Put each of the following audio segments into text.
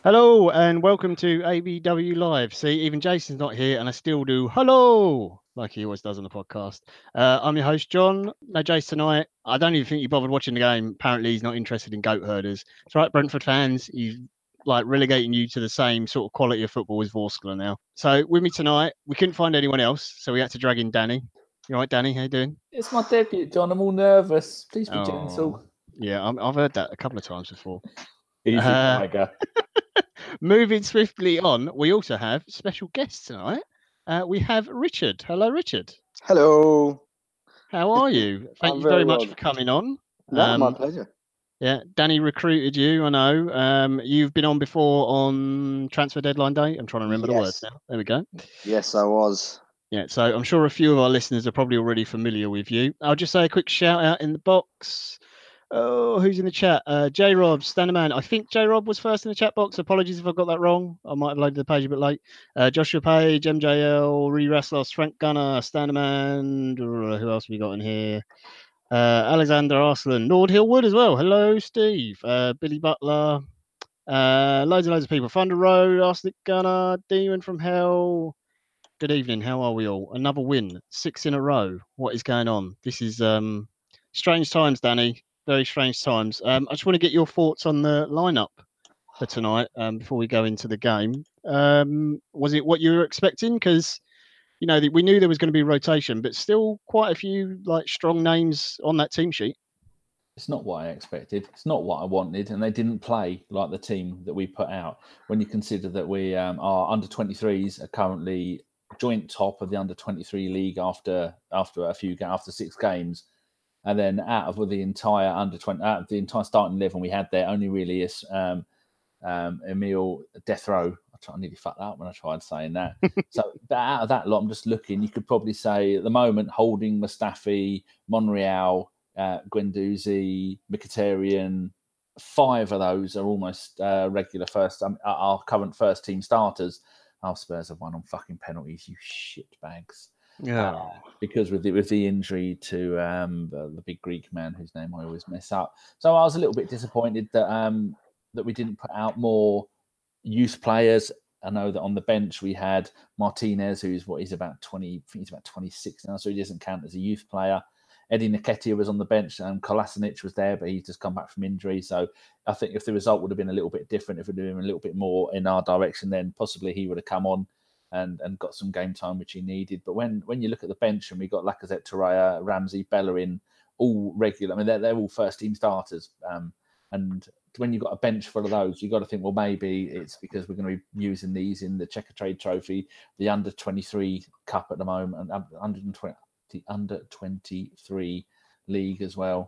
Hello and welcome to ABW Live. See, even Jason's not here, and I still do hello like he always does on the podcast. I'm your host, John. No Jason tonight. I don't even think you bothered watching the game. Apparently, he's not interested in goat herders. That's right, Brentford fans. He's like relegating you to the same sort of quality of football as Vorskla now. So with me tonight, we couldn't find anyone else, so we had to drag in Danny. You all right, Danny? How you doing? It's my debut, John. I'm all nervous. Please be Oh, gentle. yeah, I've heard that a couple of times before. Easy, Uh, Tiger. Moving swiftly on, we also have special guests tonight. We have Richard. Hello, Richard. Hello. How are you? Thank I'm you very very much well. for coming on. No, my pleasure. Yeah, Danny recruited you. I know. You've been on before on transfer deadline day. I'm trying to remember the words Yes. now. There we go. Yes, I was. Yeah, so I'm sure a few of our listeners are probably already familiar with you. I'll just say a quick shout out in the box. Oh, who's in the chat? J Rob, Standerman. I think J Rob was first in the chat box. Apologies if I got that wrong. I might have loaded the page a bit late. Joshua Page, MJL, Re Wrestlos, Frank Gunner, Standerman. Who else have we got in here? Alexander Arslan, Lord Hillwood as well. Hello, Steve. Billy Butler. Loads and loads of people. Thunder Road, Arsenic Gunner, Demon from Hell. Good evening. How are we all? Another win, 6 in a row. What is going on? This is strange times, Danny. Very strange times. I just want to get your thoughts on the lineup for tonight before we go into the game. Was it what you were expecting? Because we knew there was going to be rotation, but still quite a few like strong names on that team sheet. It's not what I expected. It's not what I wanted, and they didn't play like the team that we put out. When you consider that we our under 23s are currently joint top of the under 23 league after after 6 games, and then out of the entire under 20 out of the entire starting 11 we had there, only really is Emil Death Row. I nearly fucked that up when I tried saying that. So out of that lot, I'm just looking. You could probably say at the moment, Holding, Mustafi, Monreal, Guendouzi, Mkhitaryan. 5 of those are almost regular first. Our current first team starters. Our Spurs have won on fucking penalties. You shit bags. Yeah. Because with the injury to the big Greek man whose name I always mess up. So I was a little bit disappointed that we didn't put out more youth players. I know that on the bench we had Martinez, he's about 20, I think he's about 26 now, so he doesn't count as a youth player. Eddie Nketiah was on the bench, and Kolasinac was there, but he's just come back from injury. So I think if the result would have been a little bit different, if we'd been a little bit more in our direction, then possibly he would have come on and got some game time, which he needed. But when you look at the bench and we got Lacazette, Torreira, Ramsey, Bellerin, all regular, I mean, they're all first team starters. And when you've got a bench full of those, you've got to think, well, maybe it's because we're going to be using these in the Checker Trade Trophy, the Under 23 Cup at the moment, and the Under 23 League as well.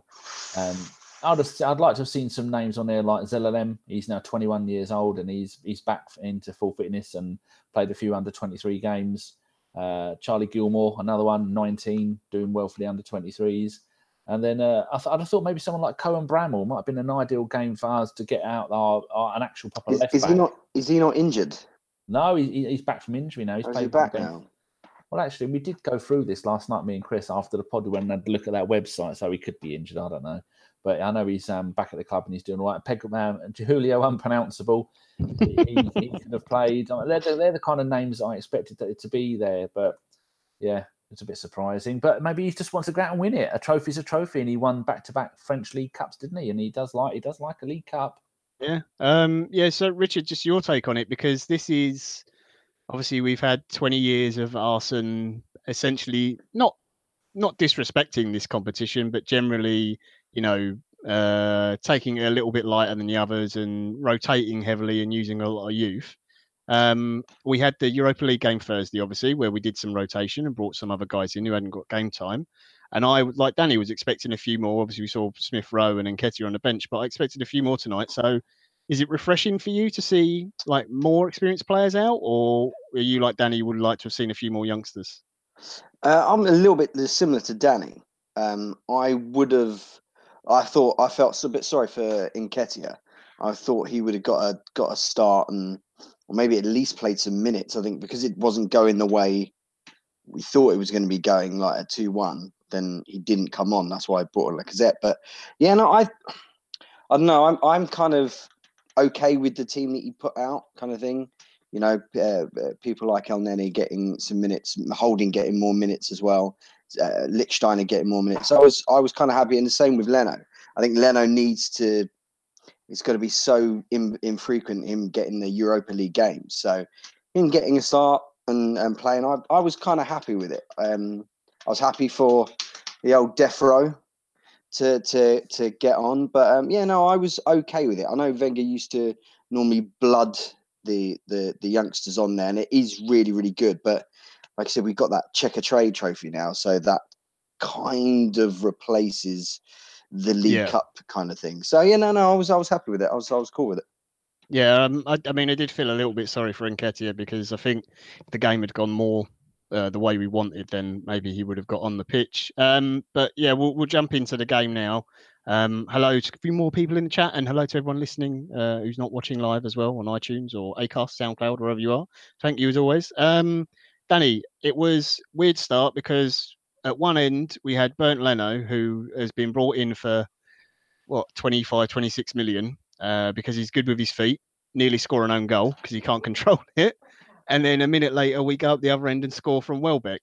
I'd like to have seen some names on there like Zelalem. He's now 21 years old and he's back into full fitness and played a few Under 23 games. Charlie Gilmore, another one, 19, doing well for the Under 23s. And then I'd have thought maybe someone like Cohen Bramall might have been an ideal game for us to get out an actual proper left back. Is he not injured? No, he's back from injury now. He's Is he played back one game. now? Well, actually, we did go through this last night, me and Chris, after the pod. We went and had a look at that website, so he could be injured. I don't know. But I know he's back at the club and he's doing all right. Julio, unpronounceable. He could have played. They're the kind of names I expected it to be there. But yeah, it's a bit surprising. But maybe he just wants to go out and win it. A trophy's a trophy, and he won back-to-back French League Cups, didn't he? And he does like a League Cup. Yeah. Yeah. So, Richard, just your take on it, because this is obviously we've had 20 years of Arsenal essentially not disrespecting this competition, but generally, taking it a little bit lighter than the others and rotating heavily and using a lot of youth. We had the Europa League game Thursday, obviously, where we did some rotation and brought some other guys in who hadn't got game time. And I, like Danny, was expecting a few more. Obviously, we saw Smith Rowe and Nketiah on the bench, but I expected a few more tonight. So, is it refreshing for you to see like more experienced players out, or are you like Danny, would like to have seen a few more youngsters? I'm a little bit similar to Danny. I felt a bit sorry for Nketiah. I thought he would have got a start or maybe at least played some minutes. I think because it wasn't going the way we thought it was going to be going, like a 2-1. Then he didn't come on. That's why I brought Lacazette. But yeah, no, I don't know. I'm kind of okay with the team that he put out, kind of thing. You know, people like El Neni getting some minutes, Holding getting more minutes as well, Lichtsteiner getting more minutes. So I was kind of happy, and the same with Leno. I think Leno needs to. It's going to be so infrequent him getting the Europa League games. So him getting a start and playing, I was kind of happy with it. I was happy for the old Defro to get on, but yeah, no, I was okay with it. I know Wenger used to normally blood the youngsters on there, and it is really, really good. But like I said, we've got that Checker Trade trophy now, so that kind of replaces the League Cup kind of thing. So yeah, no, I was happy with it. I was cool with it. Yeah, I mean, I did feel a little bit sorry for Nketiah, because I think if the game had gone more the way we wanted, then maybe he would have got on the pitch. But yeah, we'll jump into the game now. Hello to a few more people in the chat, and hello to everyone listening who's not watching live as well on iTunes or Acast, SoundCloud, wherever you are. Thank you as always. Danny, it was weird start because at one end we had Bernd Leno, who has been brought in for 25, 26 million because he's good with his feet, nearly score an own goal because he can't control it. And then a minute later, we go up the other end and score from Welbeck.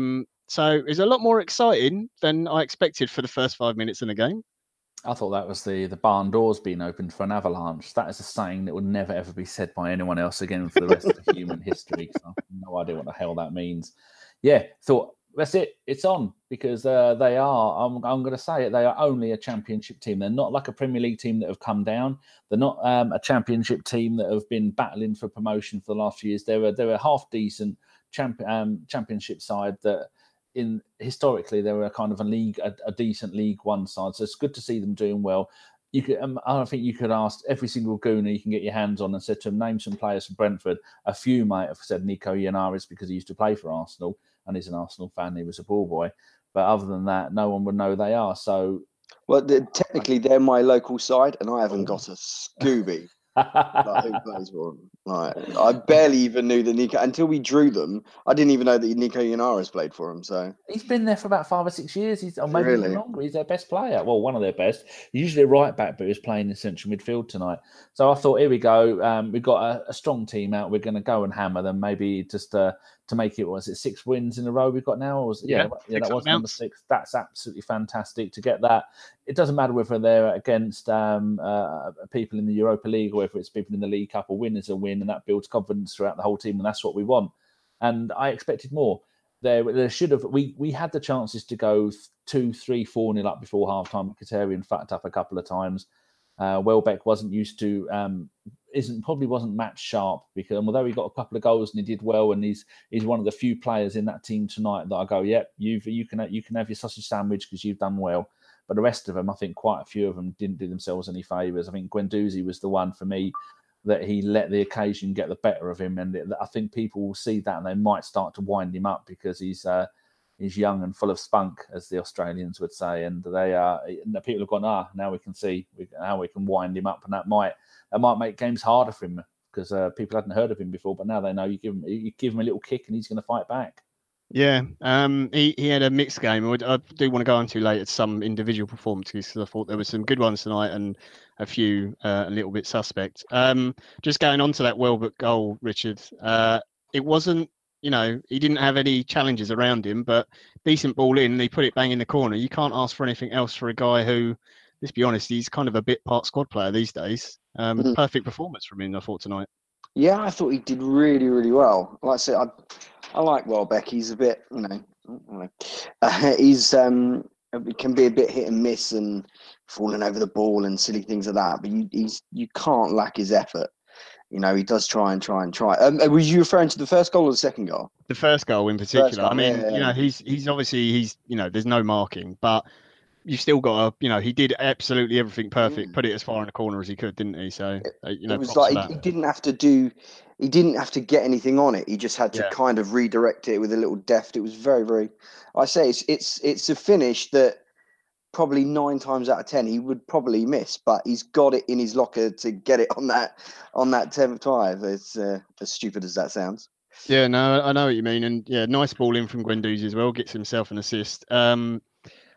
So it's a lot more exciting than I expected for the first 5 minutes in the game. I thought that was the barn doors being opened for an avalanche. That is a saying that would never ever be said by anyone else again for the rest of human history. So I have no idea what the hell that means. Yeah, thought that's it. It's on because they are. I'm going to say it. They are only a championship team. They're not like a Premier League team that have come down. They're not a championship team that have been battling for promotion for the last few years. They're a half decent championship side that. Historically, they were a kind of a decent League One side, so it's good to see them doing well. You could, I think you could ask every single gooner you can get your hands on and said to them, name some players from Brentford. A few might have said Nico Ioannis because he used to play for Arsenal and he's an Arsenal fan. He was a ball boy, but other than that, no one would know they are. So, well, technically, they're my local side, and I haven't got a Scooby. Like, who plays for them? Like, I barely even knew that Nico until we drew them. I didn't even know that Nico Ioannis played for him. So he's been there for about 5 or 6 years. Or maybe Really? even longer. He's their best player. Well, one of their best. He's usually a right back, but he was playing in central midfield tonight. So I thought, here we go. We've got a strong team out. We're going to go and hammer them. Maybe just to make it, was it 6 wins in a row we've got now? Or was, yeah, that was number 6. That's absolutely fantastic to get that. It doesn't matter whether they're against people in the Europa League or whether it's people in the League Cup. A win is a win, and that builds confidence throughout the whole team, and that's what we want. And I expected more. There should have we had the chances to go 2, 3, 4-0 up before halftime. Mkhitaryan fucked up a couple of times. Welbeck wasn't used to wasn't match sharp because although he got a couple of goals and he did well, and he's one of the few players in that team tonight that I go, yep, you can have your sausage sandwich because you've done well. But the rest of them, I think quite a few of them didn't do themselves any favours. I think Guendouzi was the one for me that he let the occasion get the better of him, and I think people will see that and they might start to wind him up because he's young and full of spunk, as the Australians would say, and the people have gone, now we can see how we can wind him up, and that might make games harder for him because people hadn't heard of him before, but now they know you give him a little kick and he's going to fight back. Yeah, he had a mixed game. I do want to go on to later some individual performances because I thought there were some good ones tonight and a few a little bit suspect. Just going on to that Welbeck goal, Richard. It wasn't, he didn't have any challenges around him, but decent ball in. He put it bang in the corner. You can't ask for anything else for a guy who, let's be honest, he's kind of a bit part squad player these days. Perfect performance from him, I thought, tonight. Yeah, I thought he did really, really well. Like I said, I like Welbeck. He's a bit, he's can be a bit hit and miss and falling over the ball and silly things like that. But you can't lack his effort. He does try. Was you referring to the first goal or the second goal? The first goal in particular. Goal, I mean, yeah. he's obviously there's no marking, but you've still got he did absolutely everything perfect. Yeah. Put it as far in the corner as he could, didn't he? So it was like he didn't have to get anything on it. He just had to kind of redirect it with a little deft. It was very, very. I say it's a finish that probably 9 times out of 10 he would probably miss, but he's got it in his locker to get it on that 10th try. It's as stupid as that sounds. Yeah, no, I know what you mean, and yeah, nice ball in from Guendouzi as well. Gets himself an assist.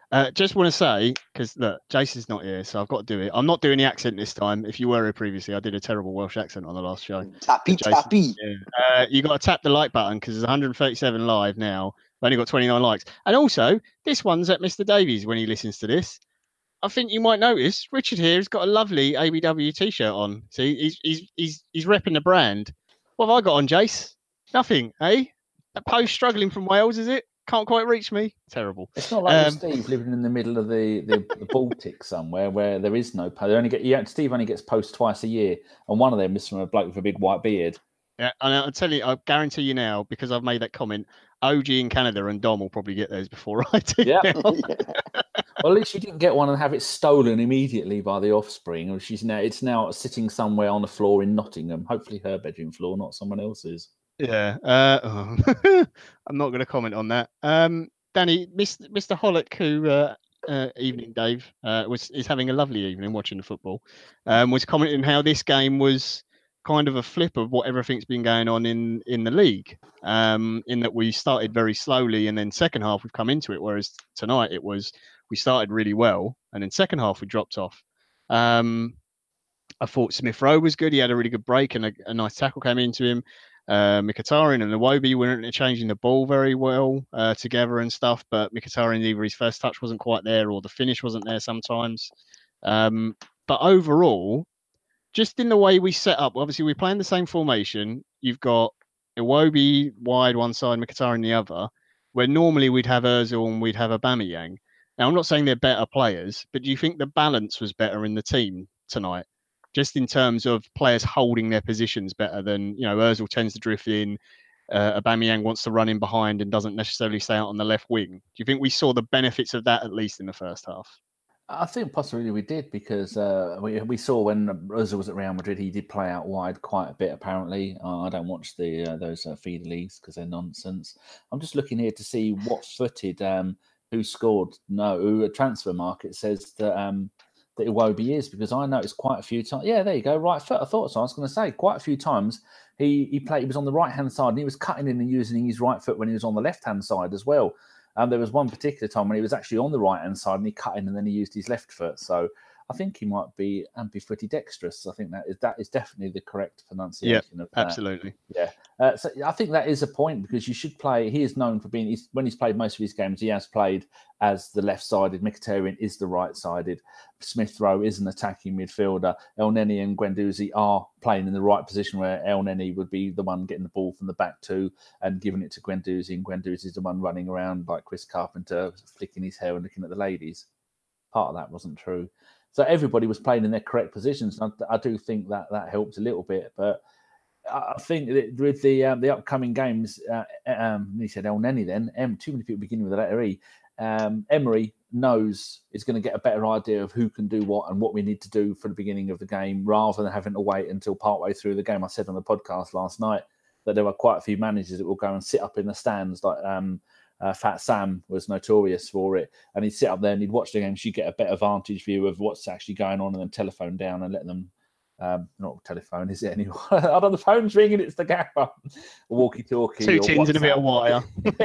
Just want to say, because look, Jason's not here, so I've got to do it. I'm not doing the accent this time. If you were here previously, I did a terrible Welsh accent on the last show. Tappy, Jason, tappy. yeah. You got to tap the like button because there's 137 live now. I've only got 29 likes. And also, this one's at Mr. Davies when he listens to this. I think you might notice Richard here has got a lovely ABW t-shirt on. See, he's repping the brand. What have I got on, Jace? Nothing, eh? That post struggling from Wales, is it? Can't quite reach me. Terrible. It's not like Steve living in the middle of the Baltic somewhere where there is no post. Steve only gets posts twice a year, and one of them is from a bloke with a big white beard. Yeah, and I'll tell you, I guarantee you now, because I've made that comment, OG in Canada and Dom will probably get theirs before I do. Yeah. Well, at least you didn't get one and have it stolen immediately by the offspring. It's now sitting somewhere on the floor in Nottingham. Hopefully her bedroom floor, not someone else's. Yeah. I'm not going to comment on that. Danny, Mr. Hollick, who evening Dave is having a lovely evening watching the football, was commenting how this game was kind of a flip of what everything's been going on in the league. In that we started very slowly and then second half we've come into it, whereas tonight we started really well and then second half we dropped off. I thought Smith Rowe was good. He had a really good break and a nice tackle came into him. Mkhitaryan and Iwobi were interchanging the ball very well together and stuff, but Mkhitaryan, either his first touch wasn't quite there or the finish wasn't there sometimes. But overall, just in the way we set up, obviously we're playing the same formation. You've got Iwobi wide one side, Mkhitaryan the other, where normally we'd have Ozil and we'd have Aubameyang. Now, I'm not saying they're better players, but do you think the balance was better in the team tonight? Just in terms of players holding their positions better than, Ozil tends to drift in. Aubameyang wants to run in behind and doesn't necessarily stay out on the left wing. Do you think we saw the benefits of that at least in the first half? I think possibly we did because we saw when Ozil was at Real Madrid, he did play out wide quite a bit. Apparently, I don't watch those feeder leagues because they're nonsense. I'm just looking here to see what footed who scored. No, Transfer Market says that Iwobi is, because I noticed quite a few times. Yeah, there you go. Right foot. I thought so. I was going to say quite a few times he was on the right hand side and he was cutting in and using his right foot when he was on the left hand side as well. There was one particular time when he was actually on the right hand side and he cut in and then he used his left foot. So I think he might be ambidextrous. I think that is definitely the correct pronunciation of that. Absolutely. Yeah. So I think that is a point because you should play. He is known for being, when he's played most of his games, he has played as the left-sided. Mkhitaryan is the right-sided. Smith Rowe is an attacking midfielder. Elneny and Guendouzi are playing in the right position where Elneny would be the one getting the ball from the back two and giving it to Guendouzi, and Guendouzi is the one running around like Chris Carpenter, flicking his hair and looking at the ladies. Part of that wasn't true. So everybody was playing in their correct positions. And I do think that helped a little bit. But I think that with the upcoming games, he said Elneny then, too many people beginning with the letter E. Emery knows is going to get a better idea of who can do what and what we need to do for the beginning of the game rather than having to wait until partway through the game. I said on the podcast last night that there were quite a few managers that will go and sit up in the stands like Fat Sam was notorious for it, and he'd sit up there and he'd watch the game so you get a better vantage view of what's actually going on and then telephone down and let them not telephone, is it anymore? I don't know, the phone's ringing, it's the gaffer. Walkie-talkie. Two tins and a bit of wire.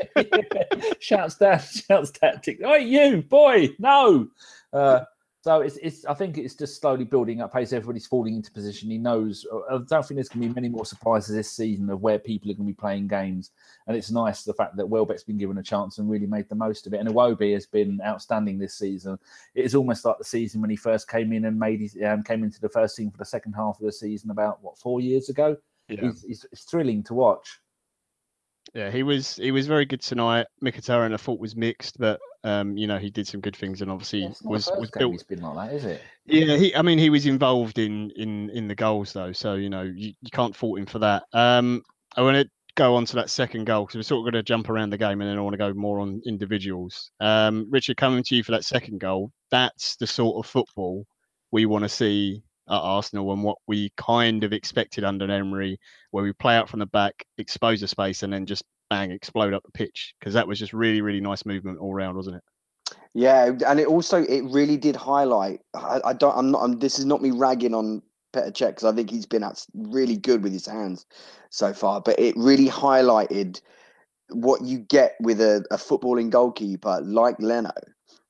Shouts tactic. Oh, you, boy, no. So it's. I think it's just slowly building up pace. Everybody's falling into position. He knows. I don't think there's going to be many more surprises this season of where people are going to be playing games. And it's nice the fact that Welbeck's been given a chance and really made the most of it. And Iwobi has been outstanding this season. It is almost like the season when he first came in and came into the first team for the second half of the season about 4 years ago. Yeah. It's thrilling to watch. Yeah, he was very good tonight. Mkhitaryan I thought was mixed, but he did some good things and obviously was built. He's been like that, is it? Yeah, he was involved in the goals though, so you can't fault him for that. I want to go on to that second goal because we're sort of going to jump around the game and then I want to go more on individuals. Richard, coming to you for that second goal, that's the sort of football we want to see at Arsenal and what we kind of expected under Emery, where we play out from the back, expose the space, and then just bang, explode up the pitch. Because that was just really, really nice movement all round, wasn't it? Yeah, and it really did highlight. This is not me ragging on Petr Cech because I think he's been really good with his hands so far, but it really highlighted what you get with a footballing goalkeeper like Leno.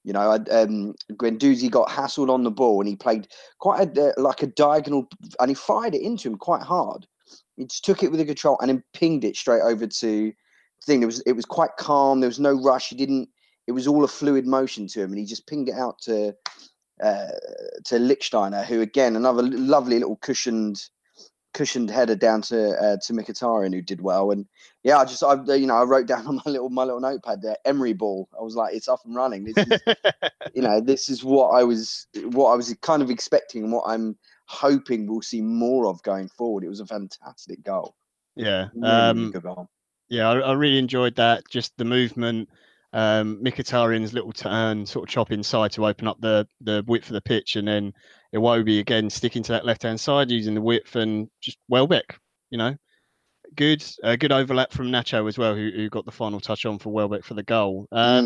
You know, Guendouzi got hassled on the ball and he played quite like a diagonal, and he fired it into him quite hard. He just took it with a control and then pinged it straight over to the thing. It was quite calm. There was no rush. It was all a fluid motion to him, and he just pinged it out to Lichtsteiner, who again another lovely little cushioned header down to Mkhitaryan, who did well. And yeah, I wrote down on my little notepad there, Emery ball. I was like, it's up and running. This is this is what I was kind of expecting and what I'm hoping we'll see more of going forward. It was a fantastic goal. Yeah, really good goal. Yeah, I really enjoyed that. Just the movement, Mkhitaryan's little turn, sort of chop inside to open up the width of the pitch, and then Iwobi again sticking to that left hand side using the width, and just Welbeck, good overlap from Nacho as well, who got the final touch on for Welbeck for the goal.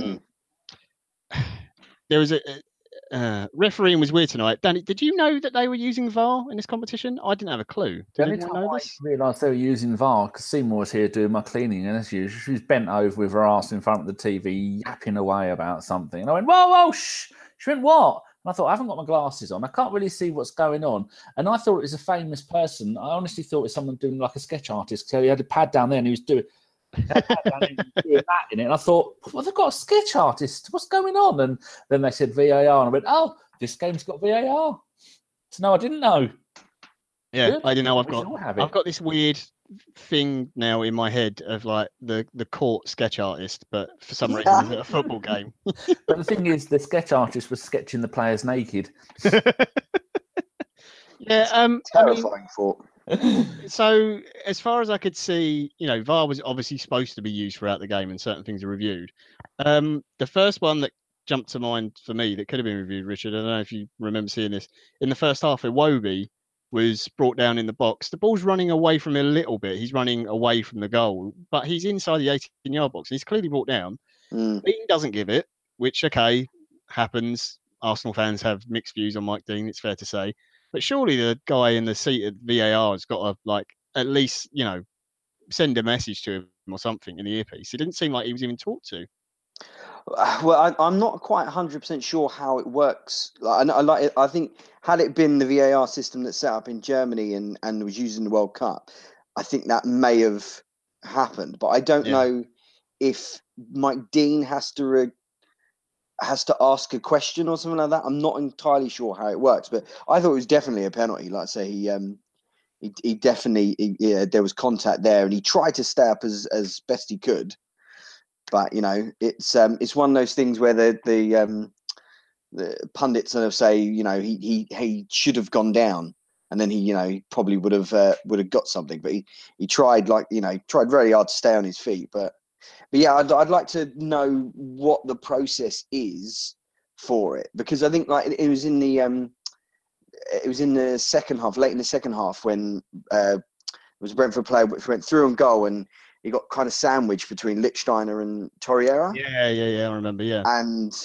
There was refereeing was weird tonight. Danny, did you know that they were using VAR in this competition? I didn't have a clue. Did anyone know this? I realised they were using VAR because Seymour was here doing my cleaning, and as usual, she was bent over with her ass in front of the TV, yapping away about something. And I went, whoa, shh. She went, what? And I thought, I haven't got my glasses on. I can't really see what's going on. And I thought it was a famous person. I honestly thought it was someone doing like a sketch artist. So he had a pad down there and he was doing that in it. And I thought, well, they've got a sketch artist. What's going on? And then they said VAR. And I went, oh, this game's got VAR. So no, I didn't know. Yeah, good. I didn't know. I've got this weird thing now in my head of like the court sketch artist, but for some reason it's a football game. But the thing is, the sketch artist was sketching the players naked. Yeah, terrifying thought. So as far as I could see, VAR was obviously supposed to be used throughout the game, and certain things are reviewed. The first one that jumped to mind for me that could have been reviewed, Richard, I don't know if you remember seeing this in the first half. Iwobi was brought down in the box. The ball's running away from him a little bit. He's running away from the goal, but he's inside the 18-yard box. He's clearly brought down. Dean doesn't give it, which, okay, happens. Arsenal fans have mixed views on Mike Dean, it's fair to say. But surely the guy in the seat at VAR has got to, at least, send a message to him or something in the earpiece. It didn't seem like he was even talked to. Well, I'm not quite 100% sure how it works. I think had it been the VAR system that's set up in Germany and was used in the World Cup, I think that may have happened. But I don't know if Mike Dean has to ask a question or something like that. I'm not entirely sure how it works, but I thought it was definitely a penalty. Like I say, he definitely there was contact there, and he tried to stay up as best he could. But it's one of those things where the pundits sort of say, he should have gone down, and then he probably would have got something. But he tried tried very hard to stay on his feet. But yeah, I'd like to know what the process is for it, because I think it was in the second half, late in the second half, when it was a Brentford player which went through on goal and he got kind of sandwiched between Lichtsteiner and Torreira. Yeah, I remember. Yeah, and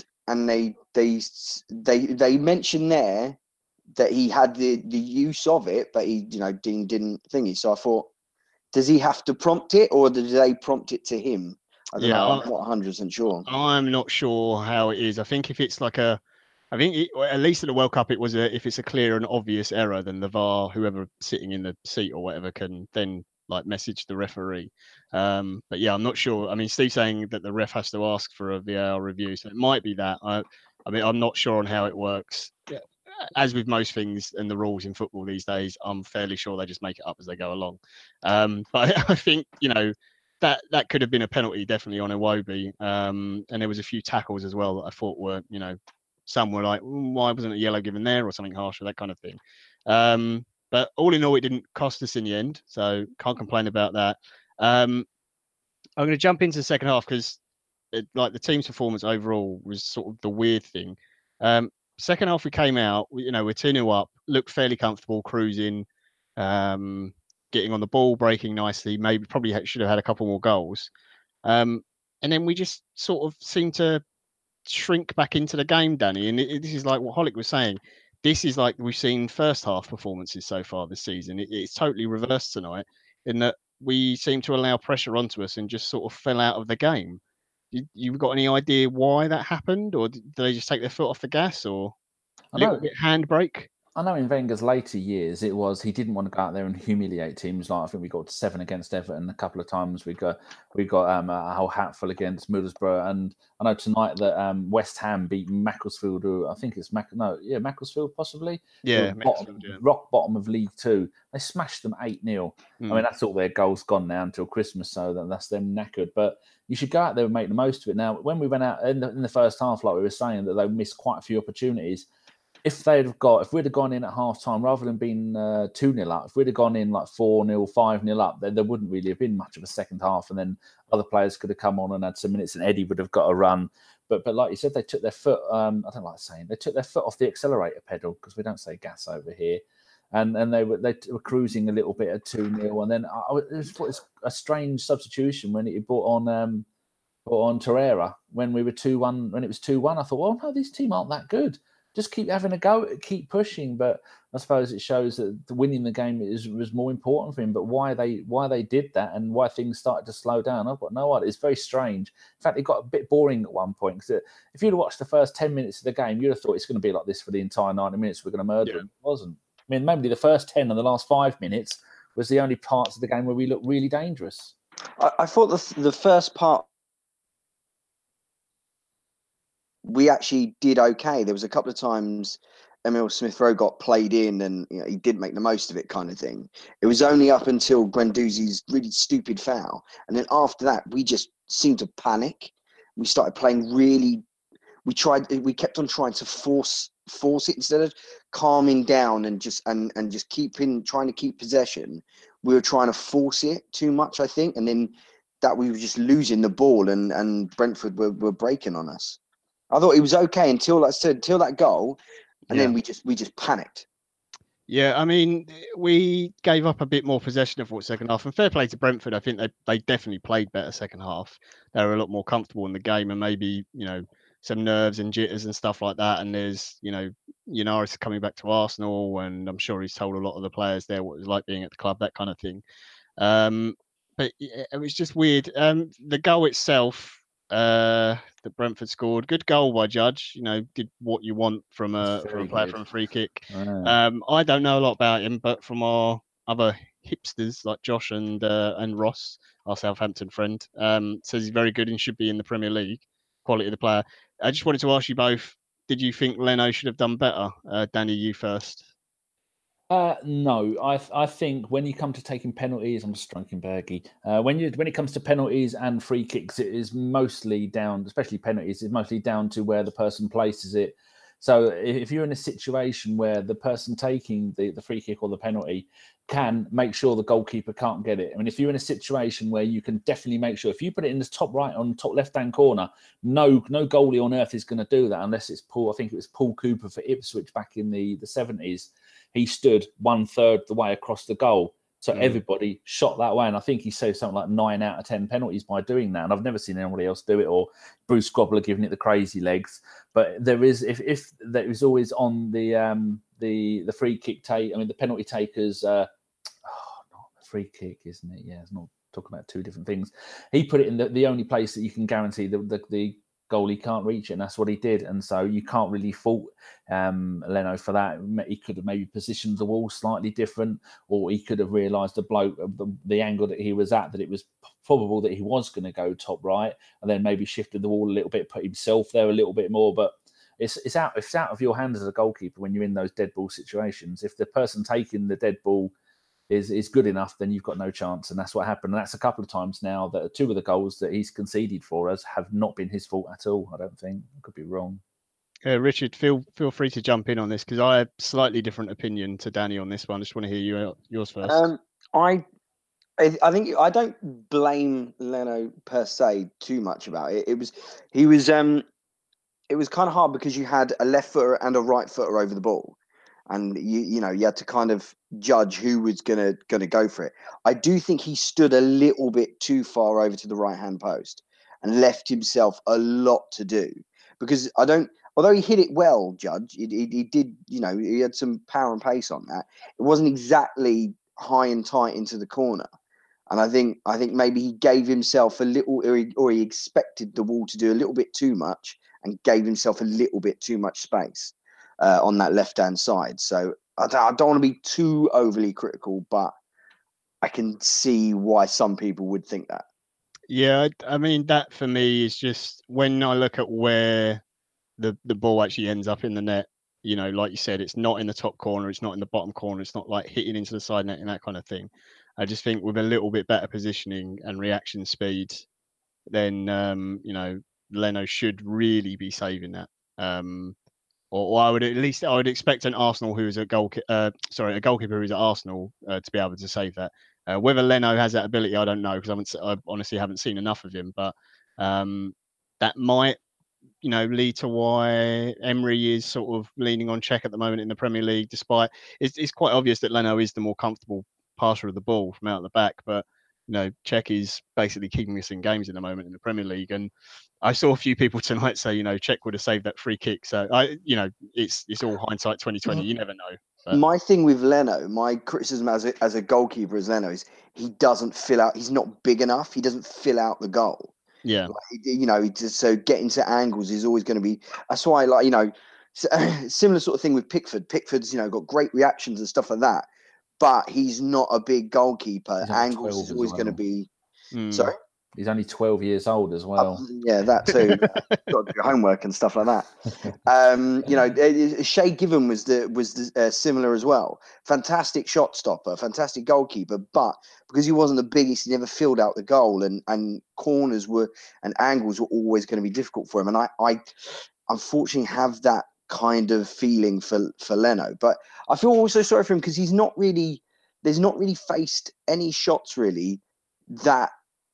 they mentioned there that he had the use of it, but Dean didn't think it. So I thought, does he have to prompt it, or did they prompt it to him? I don't know. I'm not 100% sure. I'm not sure how it is. I think if it's at least at the World Cup, if it's a clear and obvious error, then the VAR, whoever sitting in the seat or whatever, can then message the referee. But yeah, I'm not sure. I mean, Steve's saying that the ref has to ask for a VAR review, so it might be that. I'm not sure on how it works. Yeah. As with most things and the rules in football these days, I'm fairly sure they just make it up as they go along. But I think that could have been a penalty definitely on Iwobi. And there was a few tackles as well that I thought were, some were like, why wasn't a yellow given there or something harsher, that kind of thing. But all in all, it didn't cost us in the end, so can't complain about that. I'm going to jump into the second half because the team's performance overall was sort of the weird thing. Second half, we came out, we're 2-0 up, looked fairly comfortable, cruising, getting on the ball, breaking nicely. Probably should have had a couple more goals. And then we just sort of seemed to shrink back into the game, Danny. And this is like what Holick was saying. This is like we've seen first half performances so far this season. It's totally reversed tonight in that we seem to allow pressure onto us and just sort of fell out of the game. You got any idea why that happened, or did they just take their foot off the gas, or a little bit handbrake? I know in Wenger's later years, he didn't want to go out there and humiliate teams. Like I think we got 7 against Everton a couple of times. We got a whole hatful against Middlesbrough, and I know tonight that West Ham beat Macclesfield, who I think it's Macclesfield possibly. Yeah, rock bottom of League Two. They smashed them 8-0. I mean, that's all their goals gone now until Christmas, so that's them knackered. But you should go out there and make the most of it. Now, when we went out in the first half, like we were saying, that they missed quite a few opportunities. If we'd have gone in at half time rather than being 2-0 up, if we'd have gone in like 4-0, 5-0 up, then there wouldn't really have been much of a second half. And then other players could have come on and had some minutes, and Eddie would have got a run. But like you said, they took their foot. I don't like saying they took their foot off the accelerator pedal, because we don't say gas over here. And they were cruising a little bit at 2-0, and then it was a strange substitution when it brought on Torreira when we were 2-1. When it was 2-1, I thought, well, no, this team aren't that good. Just keep having a go, keep pushing. But I suppose it shows that winning the game was more important for him. But why they did that and why things started to slow down, I've got no idea. It's very strange. In fact, it got a bit boring at one point, because if you'd have watched the first 10 minutes of the game, you'd have thought it's going to be like this for the entire 90 minutes. We're going to murder them. It wasn't. I mean, maybe the first 10 and the last 5 minutes was the only parts of the game where we looked really dangerous. I thought the first part we actually did okay. There was a couple of times Emil Smith-Rowe got played in, and he did make the most of it, kind of thing. It was only up until Guendouzi's really stupid foul, and then after that, we just seemed to panic. We started playing really. We kept on trying to force it instead of calming down and just trying to keep possession. We were trying to force it too much, I think, and then that we were just losing the ball, and Brentford were breaking on us. I thought it was okay until that goal, and then we just panicked. Yeah, I mean, we gave up a bit more possession of the second half, and fair play to Brentford. I think they definitely played better second half. They were a lot more comfortable in the game, and maybe some nerves and jitters and stuff like that. And there's Unitas coming back to Arsenal, and I'm sure he's told a lot of the players there what it was like being at the club, that kind of thing. But it was just weird. The goal itself. That Brentford scored. Good goal by Judge. Did what you want from a player from a free kick. I don't know a lot about him, but from our other hipsters like Josh and Ross, our Southampton friend, says he's very good and should be in the Premier League. Quality of the player. I just wanted to ask you both: did you think Leno should have done better? Danny, you first. No, I think when you come to taking penalties, I'm striking Bergie. When it comes to penalties and free kicks, it is mostly down, especially penalties, it's mostly down to where the person places it. So if you're in a situation where the person taking the free kick or the penalty can make sure the goalkeeper can't get it. I mean, if you're in a situation where you can definitely make sure, if you put it in the top right on top left-hand corner, no goalie on earth is going to do that unless it's Paul. I think it was Paul Cooper for Ipswich back in the 70s. He stood 1/3 the way across the goal. So everybody shot that way. And I think he saved something like 9 out of 10 penalties by doing that. And I've never seen anybody else do it, or Bruce Grobbler giving it the crazy legs. But there is, if there was always on the free kick take, I mean, the penalty takers, not the free kick, isn't it? Yeah, it's not talking about two different things. He put it in the only place that you can guarantee the goalie can't reach it, and that's what he did. And so you can't really fault Leno for that. He could have maybe positioned the wall slightly different, or he could have realised the angle that he was at, that it was probable that he was going to go top right, and then maybe shifted the wall a little bit, put himself there a little bit more. But it's out of your hands as a goalkeeper when you're in those dead ball situations. If the person taking the dead ball is good enough, then you've got no chance. And that's what happened. And that's a couple of times now that 2 of the goals that he's conceded for us have not been his fault at all. I don't think. I could be wrong. Richard, feel free to jump in on this, because I have slightly different opinion to Danny on this one. I just want to hear yours first. I think I don't blame Leno per se too much about it. It was kind of hard because you had a left footer and a right footer over the ball, and you had to kind of judge who was gonna go for it. I do think he stood a little bit too far over to the right hand post and left himself a lot to do, because although he hit it well, Judge, he did, he had some power and pace on that. It wasn't exactly high and tight into the corner. And I think maybe he gave himself a little, or he expected the Wall to do a little bit too much and gave himself a little bit too much space on that left-hand side. So I don't want to be too overly critical, but I can see why some people would think that. Yeah, I mean, that for me is just when I look at where the ball actually ends up in the net. You know, like you said, it's not in the top corner, it's not in the bottom corner, it's not like hitting into the side net and that kind of thing. I just think with a little bit better positioning and reaction speed, then Leno should really be saving that. Or I would expect an Arsenal who is a goalkeeper who's at Arsenal to be able to save that. Whether Leno has that ability, I don't know, because I honestly haven't seen enough of him. But that might lead to why Emery is sort of leaning on Cech at the moment in the Premier League, despite it's quite obvious that Leno is the more comfortable passer of the ball from out the back, but Cech is basically keeping us in games in the moment in the Premier League. And I saw a few people tonight say, Cech would have saved that free kick. So it's all hindsight 2020. You never know. But my thing with Leno, my criticism as a goalkeeper as Leno is he doesn't fill out. He's not big enough. He doesn't fill out the goal. yeah, So getting to angles is always going to be. That's why, similar sort of thing with Pickford. Pickford's got great reactions and stuff like that, but he's not a big goalkeeper. He's only Angles 12 is as always going to well. be. Mm. He's only 12 years old as well. Yeah, that too. Got to do your homework and stuff like that. Shay Given was similar as well. Fantastic shot stopper, fantastic goalkeeper, but because he wasn't the biggest, he never filled out the goal, and corners and angles were always going to be difficult for him. And I unfortunately have that kind of feeling for Leno, but I feel also sorry for him because there's not really faced any shots really that.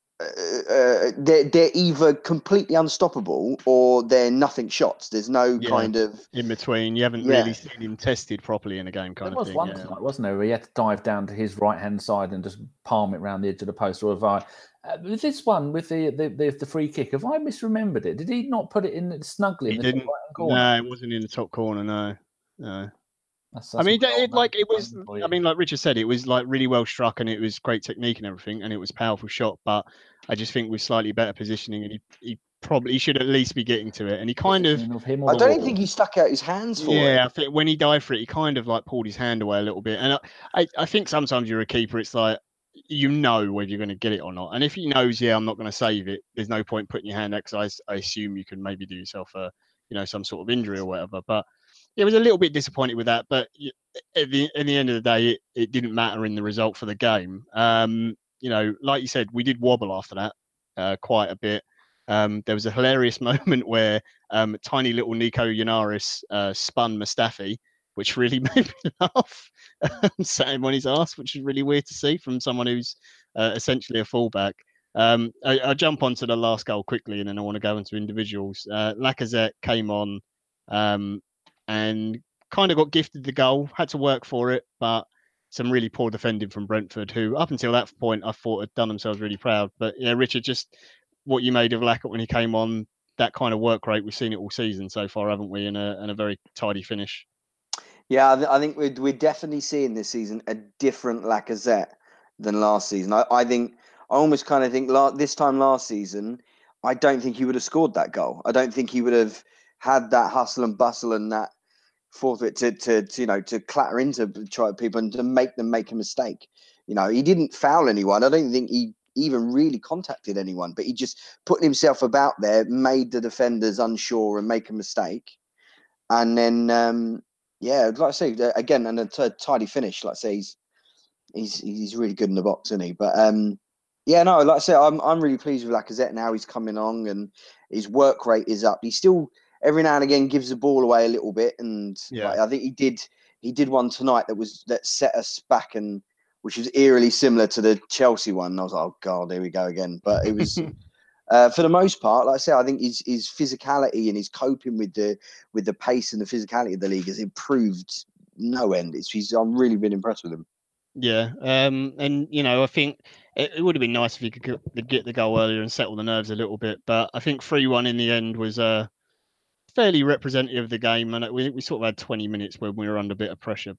They're either completely unstoppable or they're nothing shots. There's no kind of in between. You haven't really seen him tested properly in a game, kind There of was thing. one tonight, wasn't there, where he had to dive down to his right-hand side and just palm it round the edge of the post. Or have I, with this one, with the free kick, have I misremembered it? Did he not put it in snugly in the top right-hand corner? No, it wasn't in the top corner. No. That's I mean, my old it was. man for you. I mean, like Richard said, it was like really well struck and it was great technique and everything, and it was a powerful shot. But I just think with slightly better positioning, and he should at least be getting to it. And he kind of. Positioning of him or I the don't even wall? think he stuck out his hands for it. Yeah, I think when he dived for it, he kind of like pulled his hand away a little bit. And I think sometimes you're a keeper, it's like whether you're going to get it or not. And if he knows, I'm not going to save it, there's no point putting your hand out because I assume you can maybe do yourself some sort of injury or whatever. But it was a little bit disappointed with that. But at the end of the day, it didn't matter in the result for the game. Like you said, we did wobble after that quite a bit. There was a hilarious moment where tiny little Nico Yanaris spun Mustafi, which really made me laugh. Sat him on his ass, which is really weird to see from someone who's essentially a fullback. I'll jump onto the last goal quickly, and then I want to go into individuals. Lacazette came on and kind of got gifted the goal, had to work for it, but some really poor defending from Brentford, who up until that point I thought had done themselves really proud. But yeah, Richard, just what you made of Lacazette when he came on, that kind of work rate, we've seen it all season so far, haven't we? And a very tidy finish. Yeah, I think we're definitely seeing this season a different Lacazette than last season. I almost kind of think this time last season, I don't think he would have scored that goal. I don't think he would have had that hustle and bustle and that forfeit to clatter into people and to make them make a mistake. He didn't foul anyone. I don't think he even really contacted anyone, but he just put himself about there, made the defenders unsure and make a mistake. And then, like I say, again, and a tidy finish. Like I say, he's really good in the box, isn't he? But like I say, I'm really pleased with Lacazette now. He's coming on and his work rate is up. He still every now and again gives the ball away a little bit, and I think he did one tonight that set us back, and which was eerily similar to the Chelsea one. And I was like, oh god, here we go again. But it was. For the most part, like I say, I think his physicality and his coping with the pace and the physicality of the league has improved no end. I've really been impressed with him. Yeah, and I think it would have been nice if he could get the goal earlier and settle the nerves a little bit. But I think 3-1 in the end was fairly representative of the game, and we sort of had 20 minutes when we were under a bit of pressure. But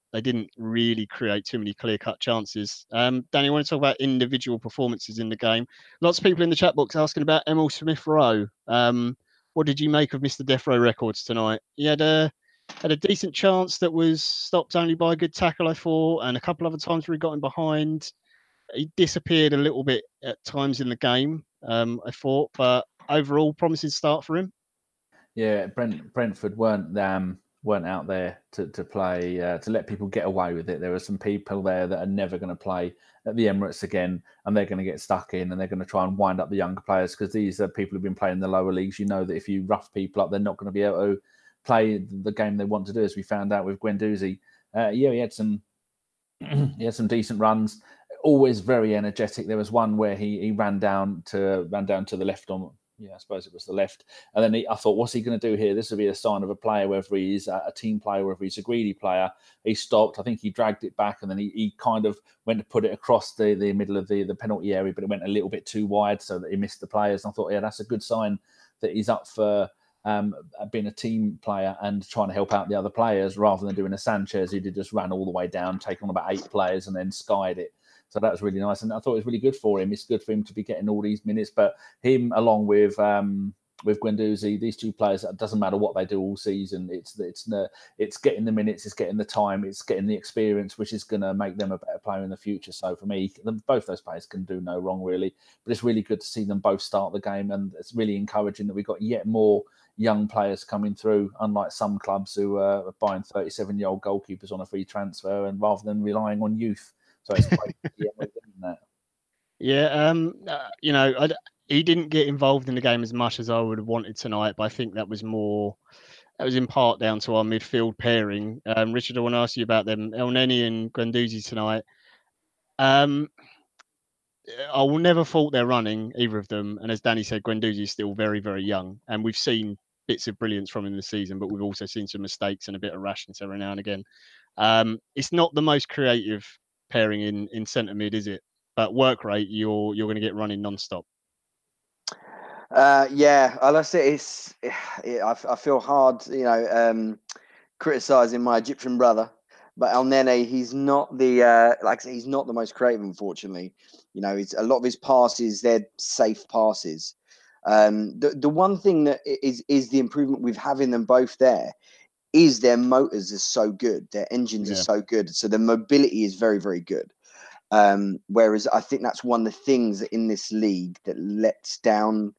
they didn't really create too many clear-cut chances. Danny, I want to talk about individual performances in the game. Lots of people in the chat box asking about Emil Smith-Rowe. What did you make of Mr. Death Row Records tonight? He had a decent chance that was stopped only by a good tackle, I thought, and a couple other times where he got in behind. He disappeared a little bit at times in the game, I thought, but overall, promising start for him. Yeah, Brentford weren't out there to play to let people get away with it. There were some people there that are never going to play at the Emirates again, and they're going to get stuck in, and they're going to try and wind up the younger players, because these are people who've been playing in the lower leagues. You know that if you rough people up, they're not going to be able to play the game they want to do, as we found out with Guendouzi. He had some decent runs. Always very energetic. There was one where he ran down to the left on. Yeah, I suppose it was the left. And then I thought, what's he going to do here? This would be a sign of a player, whether he's a team player, whether he's a greedy player. He stopped. I think he dragged it back, and then he kind of went to put it across the middle of the penalty area, but it went a little bit too wide, so that he missed the players. And I thought, yeah, that's a good sign that he's up for being a team player and trying to help out the other players, rather than doing a Sanchez who just ran all the way down, taking on about 8 players and then skied it. So that was really nice, and I thought it was really good for him. It's good for him to be getting all these minutes, but him along with Guendouzi, these two players, it doesn't matter what they do all season. It's getting the minutes, it's getting the time, it's getting the experience, which is going to make them a better player in the future. So for me, both those players can do no wrong, really. But it's really good to see them both start the game, and it's really encouraging that we've got yet more young players coming through, unlike some clubs who are buying 37-year-old goalkeepers on a free transfer, and rather than relying on youth. So it's great to see we're doing that. Yeah, he didn't get involved in the game as much as I would have wanted tonight, but I think that was in part down to our midfield pairing. Richard, I want to ask you about them, Elneny and Guendouzi tonight. I will never fault their running, either of them. And as Danny said, Guendouzi is still very, very young, and we've seen bits of brilliance from him this season, but we've also seen some mistakes and a bit of rashness every now and again. It's not the most creative pairing in centre mid, is it? But work rate, you're going to get running non-stop. Yeah, I say I feel hard, criticizing my Egyptian brother, but Elneny, he's not the he's not the most creative, unfortunately. It's a lot of his passes, they're safe passes. The one thing that is the improvement we've having them both there is their motors are so good, their engines are so good, so the mobility is very, very good. Whereas I think that's one of the things in this league that lets down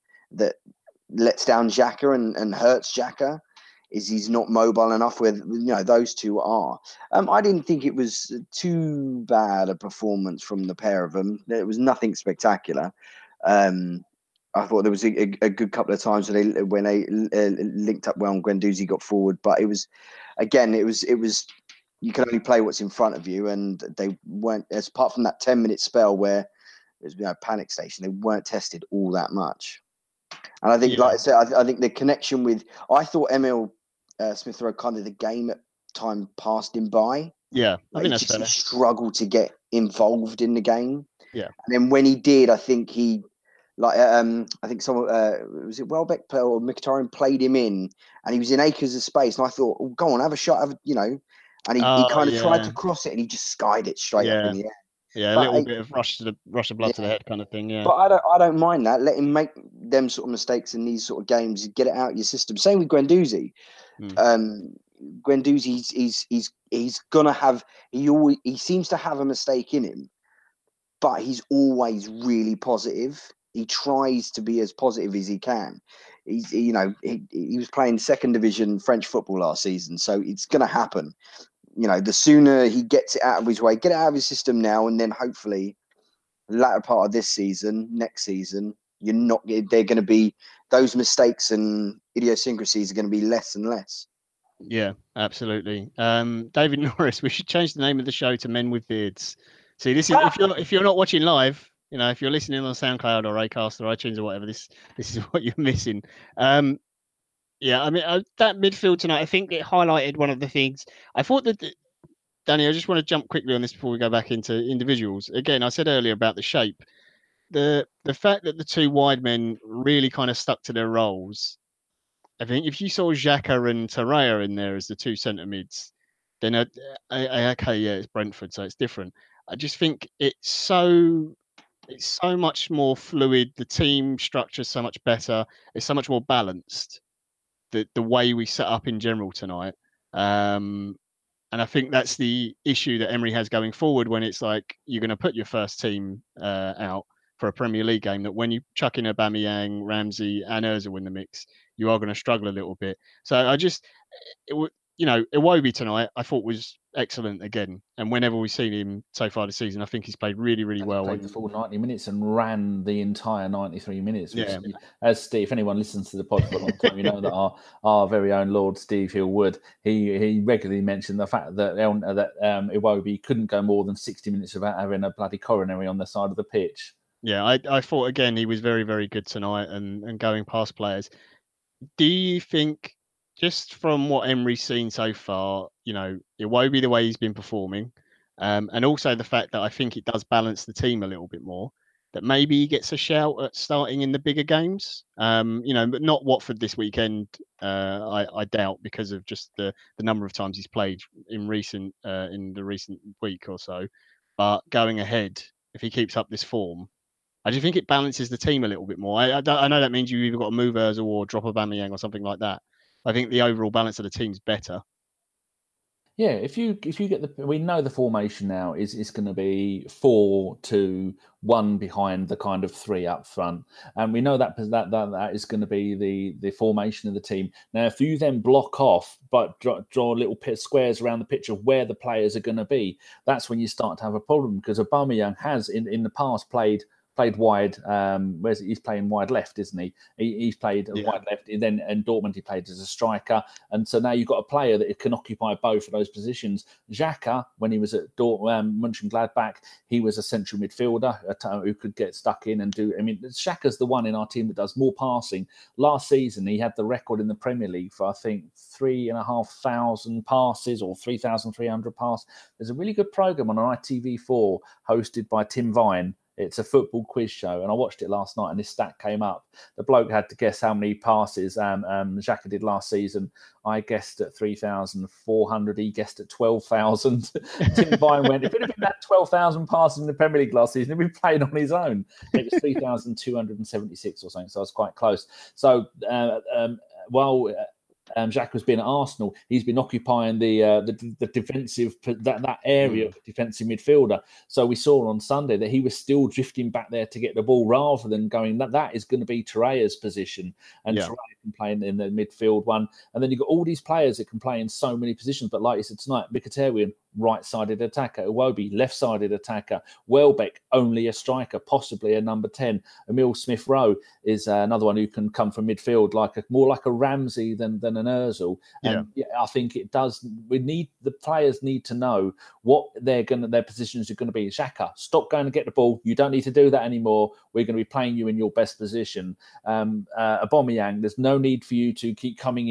Xhaka and hurts Xhaka, is he's not mobile enough. Where those two are. I didn't think it was too bad a performance from the pair of them. There was nothing spectacular. I thought there was a good couple of times when they linked up well and Guendouzi got forward, but it was you can only play what's in front of you, and they weren't, as apart from that 10-minute spell where there's panic station, they weren't tested all that much. And I think, like I said, I think the connection with, I thought Emil Smith-Rowe kind of the game at time passed him by. Yeah, I think that's fair. He struggled to get involved in the game. Yeah, and then when he did, I think he. I think someone was it Welbeck or Mkhitaryan played him in, and he was in acres of space, and I thought, oh, go on, have a shot, and he kind of tried to cross it, and he just skied it straight up in the air. Yeah, a little bit of rush of blood to the head kind of thing. Yeah, but I don't mind that. Let him make them sort of mistakes in these sort of games. Get it out of your system. Same with Guendouzi. Guendouzi, he's gonna have. He seems to have a mistake in him, but he's always really positive. He tries to be as positive as he can. He was playing second division French football last season, so it's going to happen. The sooner he gets it out of his way, get it out of his system now, and then hopefully the latter part of this season, next season, they're going to be, those mistakes and idiosyncrasies are going to be less and less. Yeah, absolutely. David Norris, we should change the name of the show to Men with Beards. See, this is if you're not watching live, if you're listening on SoundCloud or Acast or iTunes or whatever, this is what you're missing. Yeah, I mean, that midfield tonight, I think it highlighted one of the things. I thought that, Danny, I just want to jump quickly on this before we go back into individuals. Again, I said earlier about the shape. The fact that the two wide men really kind of stuck to their roles. I think if you saw Xhaka and Torreira in there as the two centre mids, then okay, yeah, it's Brentford, so it's different. I just think it's so much more fluid. The team structure is so much better. It's so much more balanced. The way we set up in general tonight. And I think that's the issue that Emery has going forward when it's like you're going to put your first team out for a Premier League game, that when you chuck in Aubameyang, Ramsey and Ozil in the mix, you are going to struggle a little bit. So I just, Iwobi tonight I thought was excellent again. And whenever we've seen him so far this season, I think he's played really, really well. He played the full 90 minutes and ran the entire 93 minutes. Which, Yeah. as Steve, if anyone listens to the pod for a long time, you know that our very own Lord Steve Hill Wood, he regularly mentioned the fact that Iwobi couldn't go more than 60 minutes without having a bloody coronary on the side of the pitch. Yeah, I thought again he was very, very good tonight and going past players. Do you think, just from what Emery's seen so far, it won't be the way he's been performing, and also the fact that I think it does balance the team a little bit more, that maybe he gets a shout at starting in the bigger games, but not Watford this weekend. I doubt, because of just the number of times he's played in the recent week or so. But going ahead, if he keeps up this form, I just think it balances the team a little bit more. I know that means you either got to move Ozil or drop Aubameyang or something like that. I think the overall balance of the team's better. Yeah, if you get we know the formation now is going to be 4-2-1 behind the kind of 3 up front, and we know that is going to be the formation of the team. Now, if you then block off, but draw little squares around the pitch of where the players are going to be, that's when you start to have a problem, because Aubameyang has in the past played wide. He's playing wide left, isn't he? He's played wide left. Then in Dortmund he played as a striker, and so now you've got a player that can occupy both of those positions. Xhaka, when he was at Mönchengladbach, he was a central midfielder who could get stuck in and do. I mean, Xhaka's the one in our team that does more passing. Last season he had the record in the Premier League for, I think, 3,500 passes or 3,300 passes. There's a really good program on ITV4 hosted by Tim Vine. It's a football quiz show, and I watched it last night, and this stat came up. The bloke had to guess how many passes Xhaka did last season. I guessed at 3,400. He guessed at 12,000. Tim Vine went, if it had been that 12,000 passes in the Premier League last season, he'd be playing on his own. It was 3,276 or something, so I was quite close. So while Xhaka's been at Arsenal, he's been occupying the defensive that area of defensive midfielder. So we saw on Sunday that he was still drifting back there to get the ball, rather than going that is going to be Torreira's position, and Torreira can play in the midfield one. And then you've got all these players that can play in so many positions. But like you said tonight, Mkhitaryan, right-sided attacker, Iwobi, left-sided attacker, Welbeck, only a striker, possibly a number 10. Emile Smith-Rowe is another one who can come from midfield, more like a Ramsey than an Ozil. And I think it does. The players need to know what their positions are going to be. Xhaka, stop going to get the ball. You don't need to do that anymore. We're going to be playing you in your best position. Aubameyang, there's no need for you to keep coming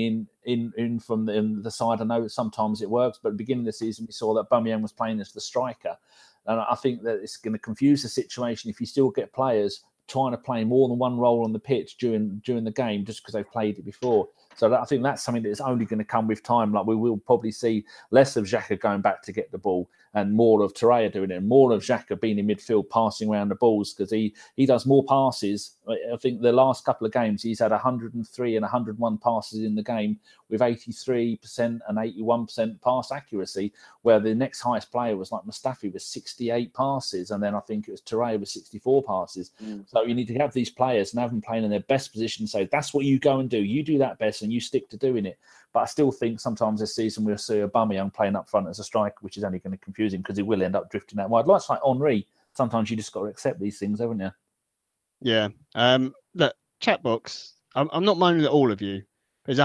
in from the side. I know sometimes it works, but at the beginning of the season we saw that Aubameyang was playing as the striker, and I think that it's going to confuse the situation if you still get players trying to play more than one role on the pitch during the game just because they've played it before. So I think that's something that is only going to come with time. Like, we will probably see less of Xhaka going back to get the ball and more of Torreira doing it, and more of Xhaka being in midfield passing around the balls, because he does more passes. I think the last couple of games he's had 103 and 101 passes in the game, with 83% and 81% pass accuracy, where the next highest player was like Mustafi with 68 passes, and then I think it was Torreira with 64 passes. So you need to have these players and have them playing in their best position. So that's what you go and do. You do that best and you stick to doing it. But I still think sometimes this season we'll see Aubameyang playing up front as a striker, which is only going to confuse him because he will end up drifting out wide. Like Henry, sometimes you just got to accept these things, haven't you? Yeah. Look, chat box, I'm not moaning at all of you. There's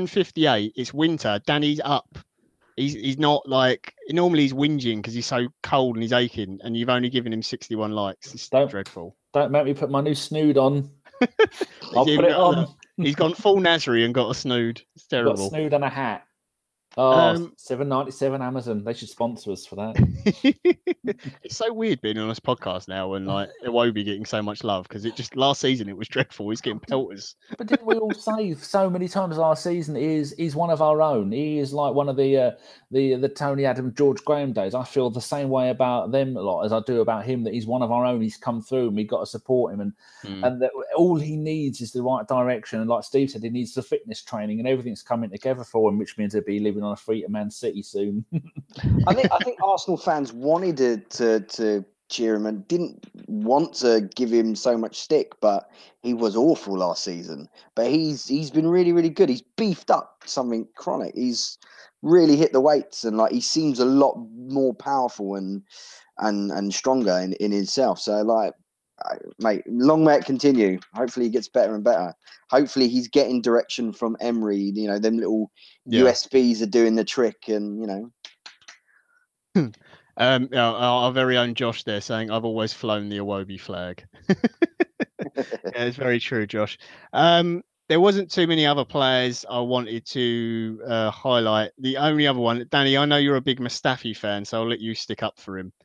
158. It's winter. Danny's up. He's not like, normally he's whinging because he's so cold and he's aching, and you've only given him 61 likes. It's dreadful. Don't make me put my new snood on. I'll put it on. He's gone full Nasri and got a snood. It's terrible. Got a snood and a hat. Oh, $7.97 Amazon. They should sponsor us for that. It's so weird being on this podcast now and like Iwobi getting so much love because it just last season it was dreadful. He's getting pelters. But didn't we all say so many times last season? He's one of our own. He is like one of the Tony Adams, George Graham days. I feel the same way about them a lot as I do about him. That he's one of our own. He's come through, and we've got to support him. And that all he needs is the right direction. And like Steve said, he needs the fitness training, and everything's coming together for him, which means he'll be living on a free to Man City soon. I think Arsenal fans wanted to cheer him and didn't want to give him so much stick, but he was awful last season. But he's been really, really good. He's beefed up something chronic. He's really hit the weights and like he seems a lot more powerful and stronger in himself. So like, mate, long may it continue. Hopefully he gets better and better. Hopefully he's getting direction from Emery. You know, them little USBs are doing the trick, and you know. Our very own Josh there saying, "I've always flown the Iwobi flag." Yeah, it's very true, Josh. There wasn't too many other players I wanted to highlight. The only other one, Danny, I know you're a big Mustafi fan, so I'll let you stick up for him.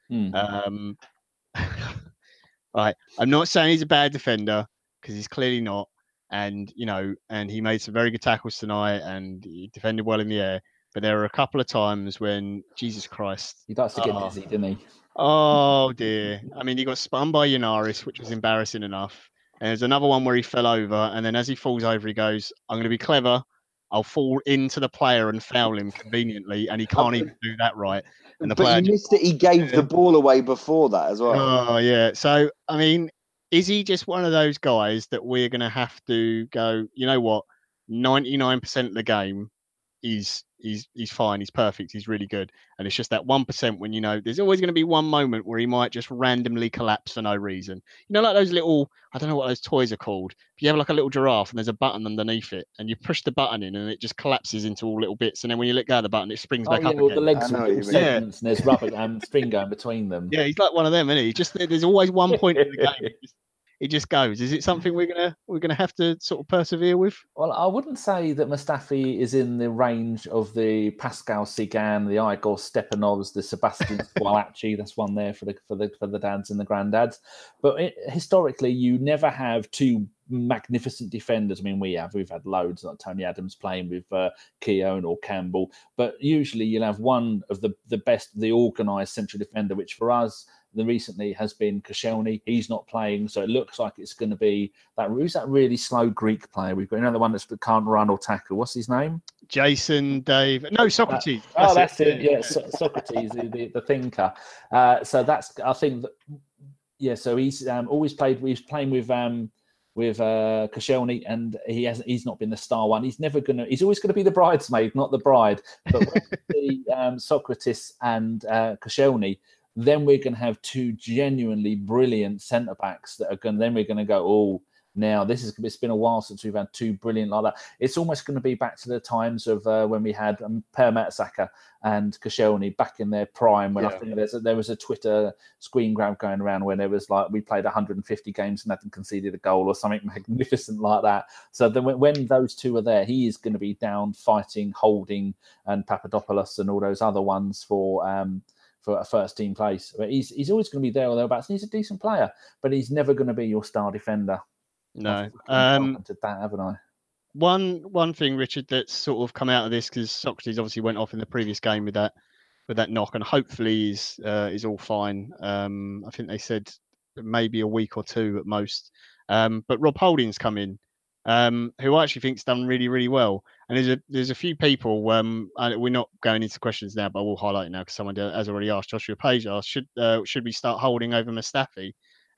Right, I'm not saying he's a bad defender because he's clearly not, and you know, and he made some very good tackles tonight, and he defended well in the air. But there were a couple of times when, Jesus Christ, He likes to get dizzy, didn't he? Oh dear! I mean, he got spun by Yanaris, which was embarrassing enough. And there's another one where he fell over, and then as he falls over, he goes, "I'm going to be clever. I'll fall into the player and foul him conveniently," and he can't even do that right. And the But player you missed it. He gave the ball away before that as well. Oh yeah. So I mean, is he just one of those guys that we're going to have to go? You know what? 99% of the game, he's fine. He's perfect. He's really good. And it's just that 1% when you know there's always going to be one moment where he might just randomly collapse for no reason. You know, like those little, I don't know what those toys are called. If you have like a little giraffe and there's a button underneath it, and you push the button in, and it just collapses into all little bits. And then when you let go of the button, it springs back up well, again. the legs I know are what you little mean. segments, and there's rubber and string going between them. Yeah, he's like one of them, isn't he? Just there's always one point in the game. It just goes. Is it something we're gonna have to sort of persevere with? Well, I wouldn't say that Mustafi is in the range of the Pascal Sigan, the Igor Stepanovs, the Sebastian Squalacci. That's one there for the dads and the granddads. But historically, you never have two magnificent defenders. I mean, we've had loads like Tony Adams playing with Keown or Campbell, but usually you'll have one of the best, the organised central defender, which for us, the recently has been Koscielny. He's not playing, so it looks like it's going to be that. Who's that really slow Greek player? We've got another one that can't run or tackle. What's his name? Jason, Dave. No, Socrates. That's it. Yeah, Socrates, the thinker. So that's, I think that, yeah. So he's always played. He's playing with Koscielny, and he's not been the star one. He's always gonna be the bridesmaid, not the bride. But when we see Socrates and Koscielny, then we're going to have two genuinely brilliant centre backs that are going. Then we're going to go, oh, now it's been a while since we've had two brilliant like that. It's almost going to be back to the times of when we had Per Mertesacker and Koscielny back in their prime. When I think there was a Twitter screen grab going around when there was like we played 150 games and hadn't conceded a goal or something magnificent like that. So then when those two are there, he is going to be down fighting, Holding, and Papadopoulos and all those other ones for a first team place. But he's always going to be there or thereabouts. He's a decent player, but he's never going to be your star defender. No. To that, haven't I? One thing, Richard, that's sort of come out of this, because Socrates obviously went off in the previous game with that knock, and hopefully is all fine. I think they said maybe a week or two at most. But Rob Holding's come in, who I actually think's done really, really well. And there's a few people. We're not going into questions now, but I will highlight it now because someone has already asked. Joshua Page asked, should we start Holding over Mustafi?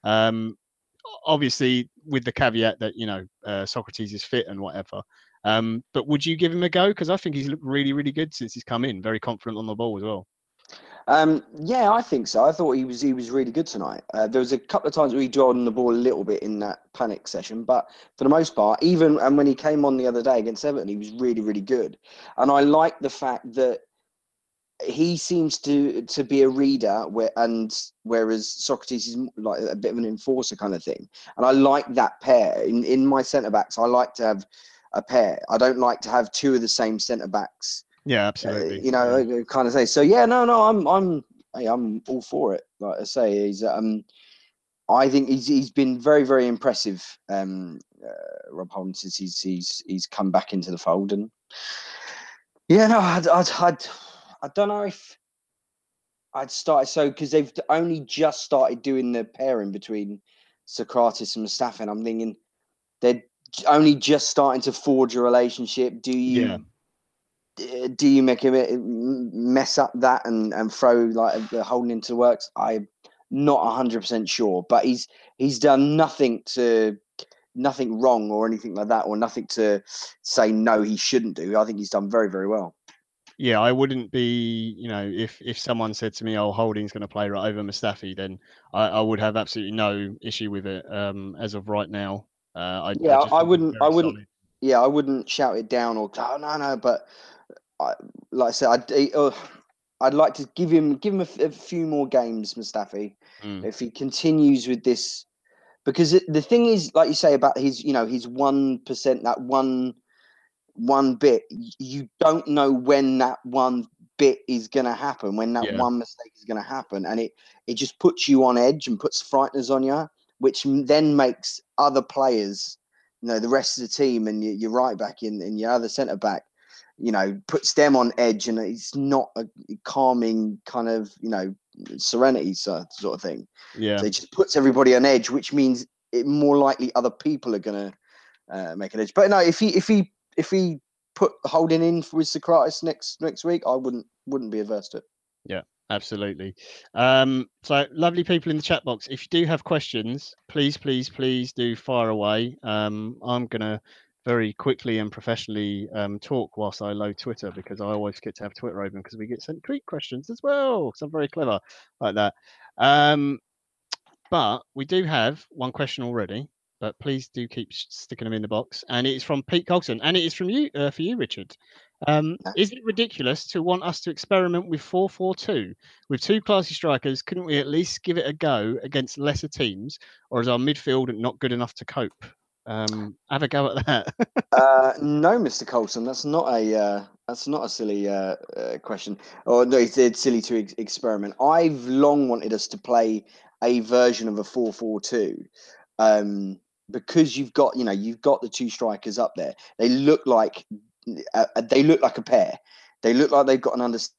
Obviously, with the caveat that Socrates is fit and whatever. But would you give him a go? Because I think he's looked really, really good since he's come in. Very confident on the ball as well. Yeah, I think so. I thought he was really good tonight. There was a couple of times where he dwelled on the ball a little bit in that panic session, but for the most part, and when he came on the other day against Everton, he was really, really good. And I like the fact that he seems to be a reader, whereas Socrates is like a bit of an enforcer kind of thing. And I like that pair in my centre backs. I like to have a pair. I don't like to have two of the same centre backs Yeah, absolutely. You know, Yeah. kind of say. So yeah, no, I'm all for it. Like I say, I think he's been very, very impressive, Rob Holding, since he's come back into the fold. And yeah, no, I don't know if I'd start so, because they've only just started doing the pairing between Socrates and Mustafi, and I'm thinking they're only just starting to forge a relationship. Do you make a bit mess up that and throw like the Holding into the works? I'm not 100% sure, but he's done nothing wrong or anything like that, or nothing to say no he shouldn't do. I think he's done very, very well. Yeah, I wouldn't be, if someone said to me, "Oh, Holding's going to play right over Mustafi," then I would have absolutely no issue with it. As of right now, I just I think he's wouldn't. very solid. Yeah, I wouldn't shout it down or no. But like I said, I'd like to give him a few more games, Mustafi. If he continues with this, because the thing is, like you say about his 1%, that one bit, you don't know when that one bit is going to happen, when that one mistake is going to happen, and it just puts you on edge and puts frighteners on you, which then makes other players, the rest of the team, and your right back and your other centre back, puts them on edge, and it's not a calming kind of serenity sort of thing. Yeah. So it just puts everybody on edge, which means it more likely other people are going to make an edge. But no, if he put Holding in with Socrates next week, I wouldn't be averse to it. Yeah, absolutely. So lovely people in the chat box. If you do have questions, please do fire away. I'm gonna very quickly and professionally talk whilst I load Twitter, because I always get to have Twitter open because we get sent Greek questions as well. So I'm very clever like that. But we do have one question already. But please do keep sticking them in the box. And it is from Pete Colson, and it is from you, for you, Richard. Is it ridiculous to want us to experiment with 4-4-2 with two classy strikers? Couldn't we at least give it a go against lesser teams, or is our midfield not good enough to cope? Have a go at that. No, Mr. Colson, that's not a silly question. Or no, it's silly to experiment. I've long wanted us to play a version of a 4-4-2, because you've got the two strikers up there. They look like a pair. They look like they've got an understanding.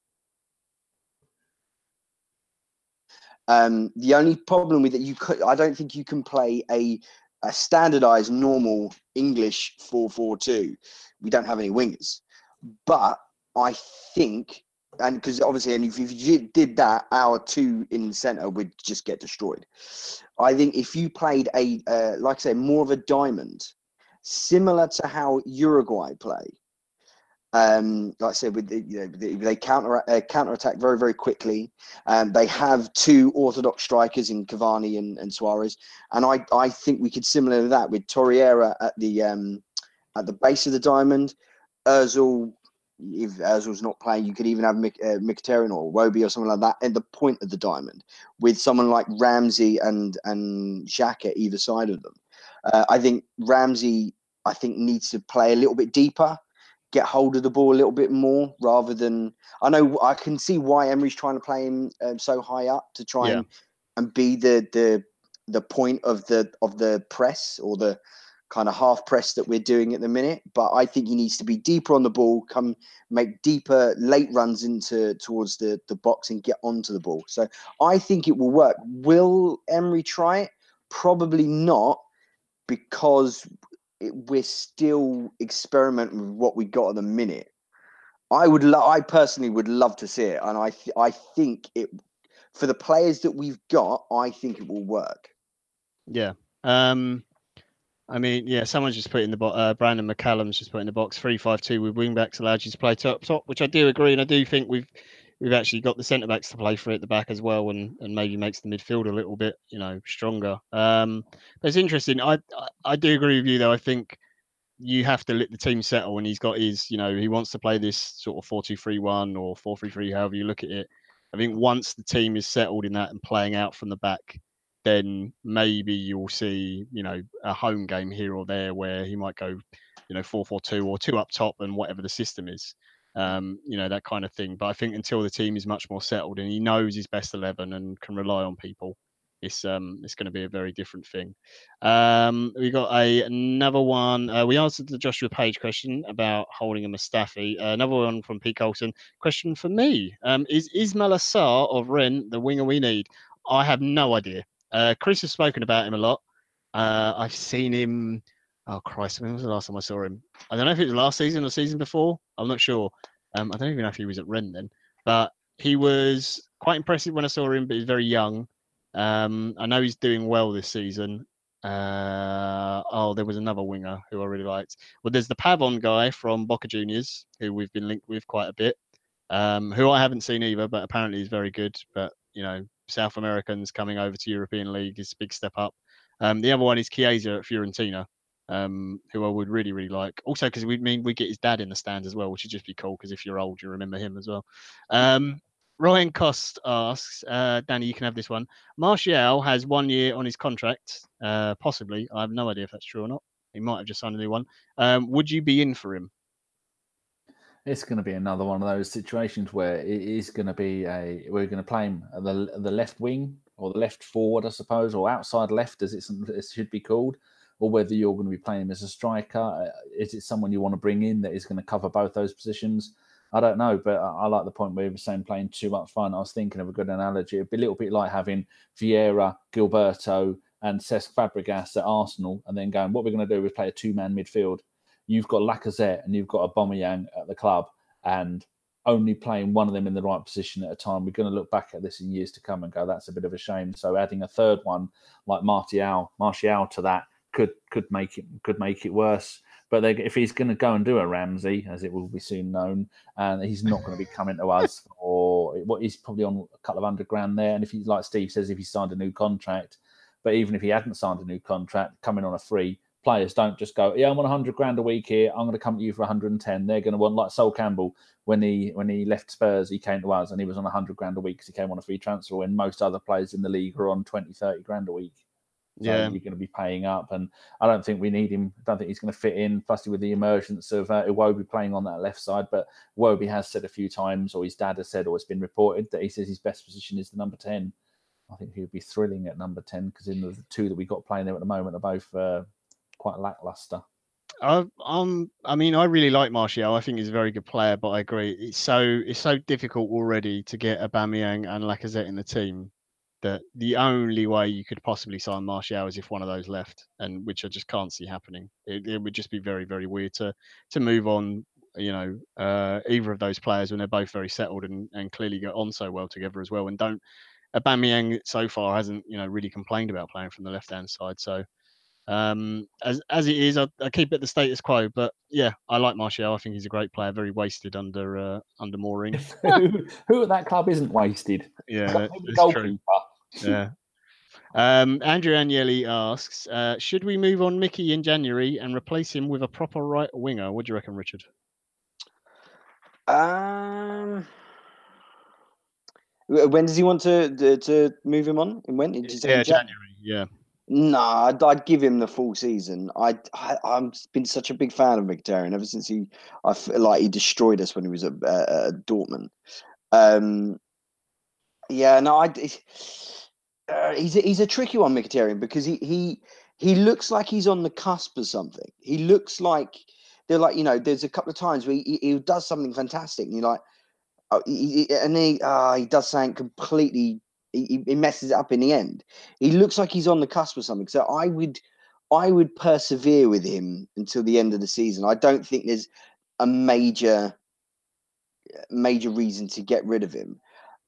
The only problem with it, I don't think you can play a standardized normal English 4-4-2. We don't have any wingers, but I think, and because obviously, and if you did that, our two in centre would just get destroyed. I think if you played like I say, more of a diamond, similar to how Uruguay play, like I said, with they counter attack very, very quickly. They have two orthodox strikers in Cavani and Suarez, and I think we could similar to that with Torreira at the base of the diamond. Özil, if Özil's not playing, you could even have Mkhitaryan or Iwobi or something like that at the point of the diamond, with someone like Ramsey and Xhaka either side of them. I think Ramsey, needs to play a little bit deeper, get hold of the ball a little bit more, rather than, I can see why Emery's trying to play him so high up to try and be the point of the press, or the kind of half press that we're doing at the minute. But I think he needs to be deeper on the ball, make deeper late runs towards the box and get onto the ball. So I think it will work. Will Emery try it? Probably not, because we're still experimenting with what we got at the minute. I personally would love to see it, and I think it, for the players that we've got, I think it will work. Yeah. I mean, yeah, someone's just put in the box. Brandon McCallum's just put in the box 3-5-2 with wing backs allows you to play top, which I do agree, and I do think we've actually got the centre backs to play for it at the back as well, and maybe makes the midfield a little bit stronger. But it's interesting. I do agree with you though. I think you have to let the team settle, and he's got his he wants to play this sort of 4-2-3-1 or 4-3-3, however you look at it. I think once the team is settled in that and playing out from the back, then maybe you'll see, a home game here or there where he might go, 4-4-2 or two up top and whatever the system is. that kind of thing. But I think until the team is much more settled and he knows his best 11 and can rely on people, it's going to be a very different thing. We got another one. We answered the Joshua Page question about holding a Mustafi. Another one from Pete Colton. Question for me: is Ismail Assar of Rennes the winger we need? I have no idea. Chris has spoken about him a lot. I've seen him. Oh Christ! When was the last time I saw him? I don't know if it was last season or season before. I'm not sure. I don't even know if he was at Rennes then, but he was quite impressive when I saw him. But he's very young. I know he's doing well this season. There was another winger who I really liked. Well, there's the Pavon guy from Boca Juniors who we've been linked with quite a bit. Who I haven't seen either, but apparently he's very good. But South Americans coming over to European League is a big step up. The other one is Chiesa at Fiorentina, who I would really, really like. Also, because we get his dad in the stands as well, which would just be cool. Because if you're old, you remember him as well. Ryan Cost asks, Danny, you can have this one. Martial has 1 year on his contract, possibly. I have no idea if that's true or not. He might have just signed a new one. Would you be in for him? It's going to be another one of those situations where it is going to be we're going to play him at the left wing or the left forward, I suppose, or outside left, as it should be called, or whether you're going to be playing him as a striker. Is it someone you want to bring in that is going to cover both those positions? I don't know, but I like the point where you were saying playing too up front. I was thinking of a good analogy. It'd be a little bit like having Vieira, Gilberto, and Cesc Fabregas at Arsenal, and then going, what we're going to do is play a two-man midfield. You've got Lacazette and you've got Aubameyang at the club, and only playing one of them in the right position at a time. We're going to look back at this in years to come and go, that's a bit of a shame. So adding a third one like Martial to that could make it worse. But if he's going to go and do a Ramsey, as it will be soon known, and he's not going to be coming to us for what he's probably on a couple of $100,000 there. And if he, like Steve says, if he signed a new contract, but even if he hadn't signed a new contract, coming on a free, players don't just go, yeah, I'm on $100,000 a week here. I'm going to come to you for 110. They're going to want, like Sol Campbell, when he left Spurs, he came to us and he was on $100,000 a week because he came on a free transfer, when most other players in the league are on 20, 30 grand a week. So you're going to be paying up, and I don't think we need him. I don't think he's going to fit in, plus with the emergence of Iwobi playing on that left side. But Iwobi has said a few times, or his dad has said, or it's been reported, that he says his best position is the number 10. I think he would be thrilling at number 10, because in the two that we've got playing there at the moment are both quite lackluster. I really like Martial. I think he's a very good player, but I agree it's so difficult already to get Aubameyang and Lacazette in the team that the only way you could possibly sign Martial is if one of those left, and which I just can't see happening. It would just be very, very weird to move on, either of those players when they're both very settled and clearly get on so well together as well. And Aubameyang so far hasn't really complained about playing from the left hand side. So as it is, I keep it the status quo. But yeah, I like Martial. I think he's a great player. Very wasted under Mourinho. Who at that club isn't wasted? Yeah, that's true. Yeah. Andrew Agnelli asks, should we move on Mickey in January and replace him with a proper right winger? What do you reckon, Richard? When does he want to move him on? And when? Did you say January? Yeah. Nah, I'd give him the full season. I've been such a big fan of Mkhitaryan ever since I feel like he destroyed us when he was at Dortmund. He's a tricky one, Mkhitaryan, because he looks like he's on the cusp of something. He looks like there's a couple of times where he does something fantastic, and you're like, he does something completely. He messes it up in the end. He looks like he's on the cusp of something. So I would persevere with him until the end of the season. I don't think there's a major reason to get rid of him.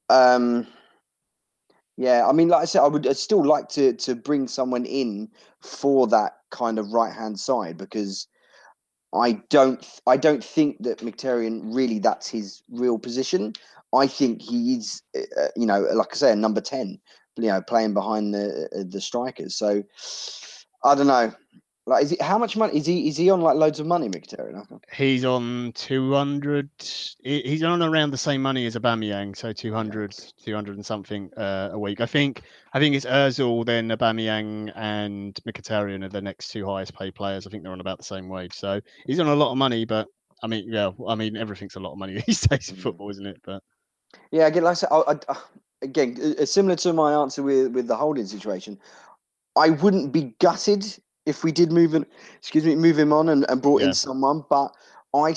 Yeah, I mean, like I said, I'd still like to bring someone in for that kind of right hand side, because I don't think that Mkhitaryan really, that's his real position. I think he's like I say, a number 10, playing behind the strikers. So I don't know. Like, how much money is he on? Like, loads of money, Mkhitaryan? He's on 200. He's on around the same money as Aubameyang, so 200 and something a week. I think it's Özil, then Aubameyang and Mkhitaryan are the next two highest paid players. I think they're on about the same wage. So he's on a lot of money, but I mean, yeah, I mean, everything's a lot of money these days in football, isn't it? But yeah, again, like I said, again, similar to my answer with the Holding situation, I wouldn't be gutted if we did move him on and brought in yeah, someone, but I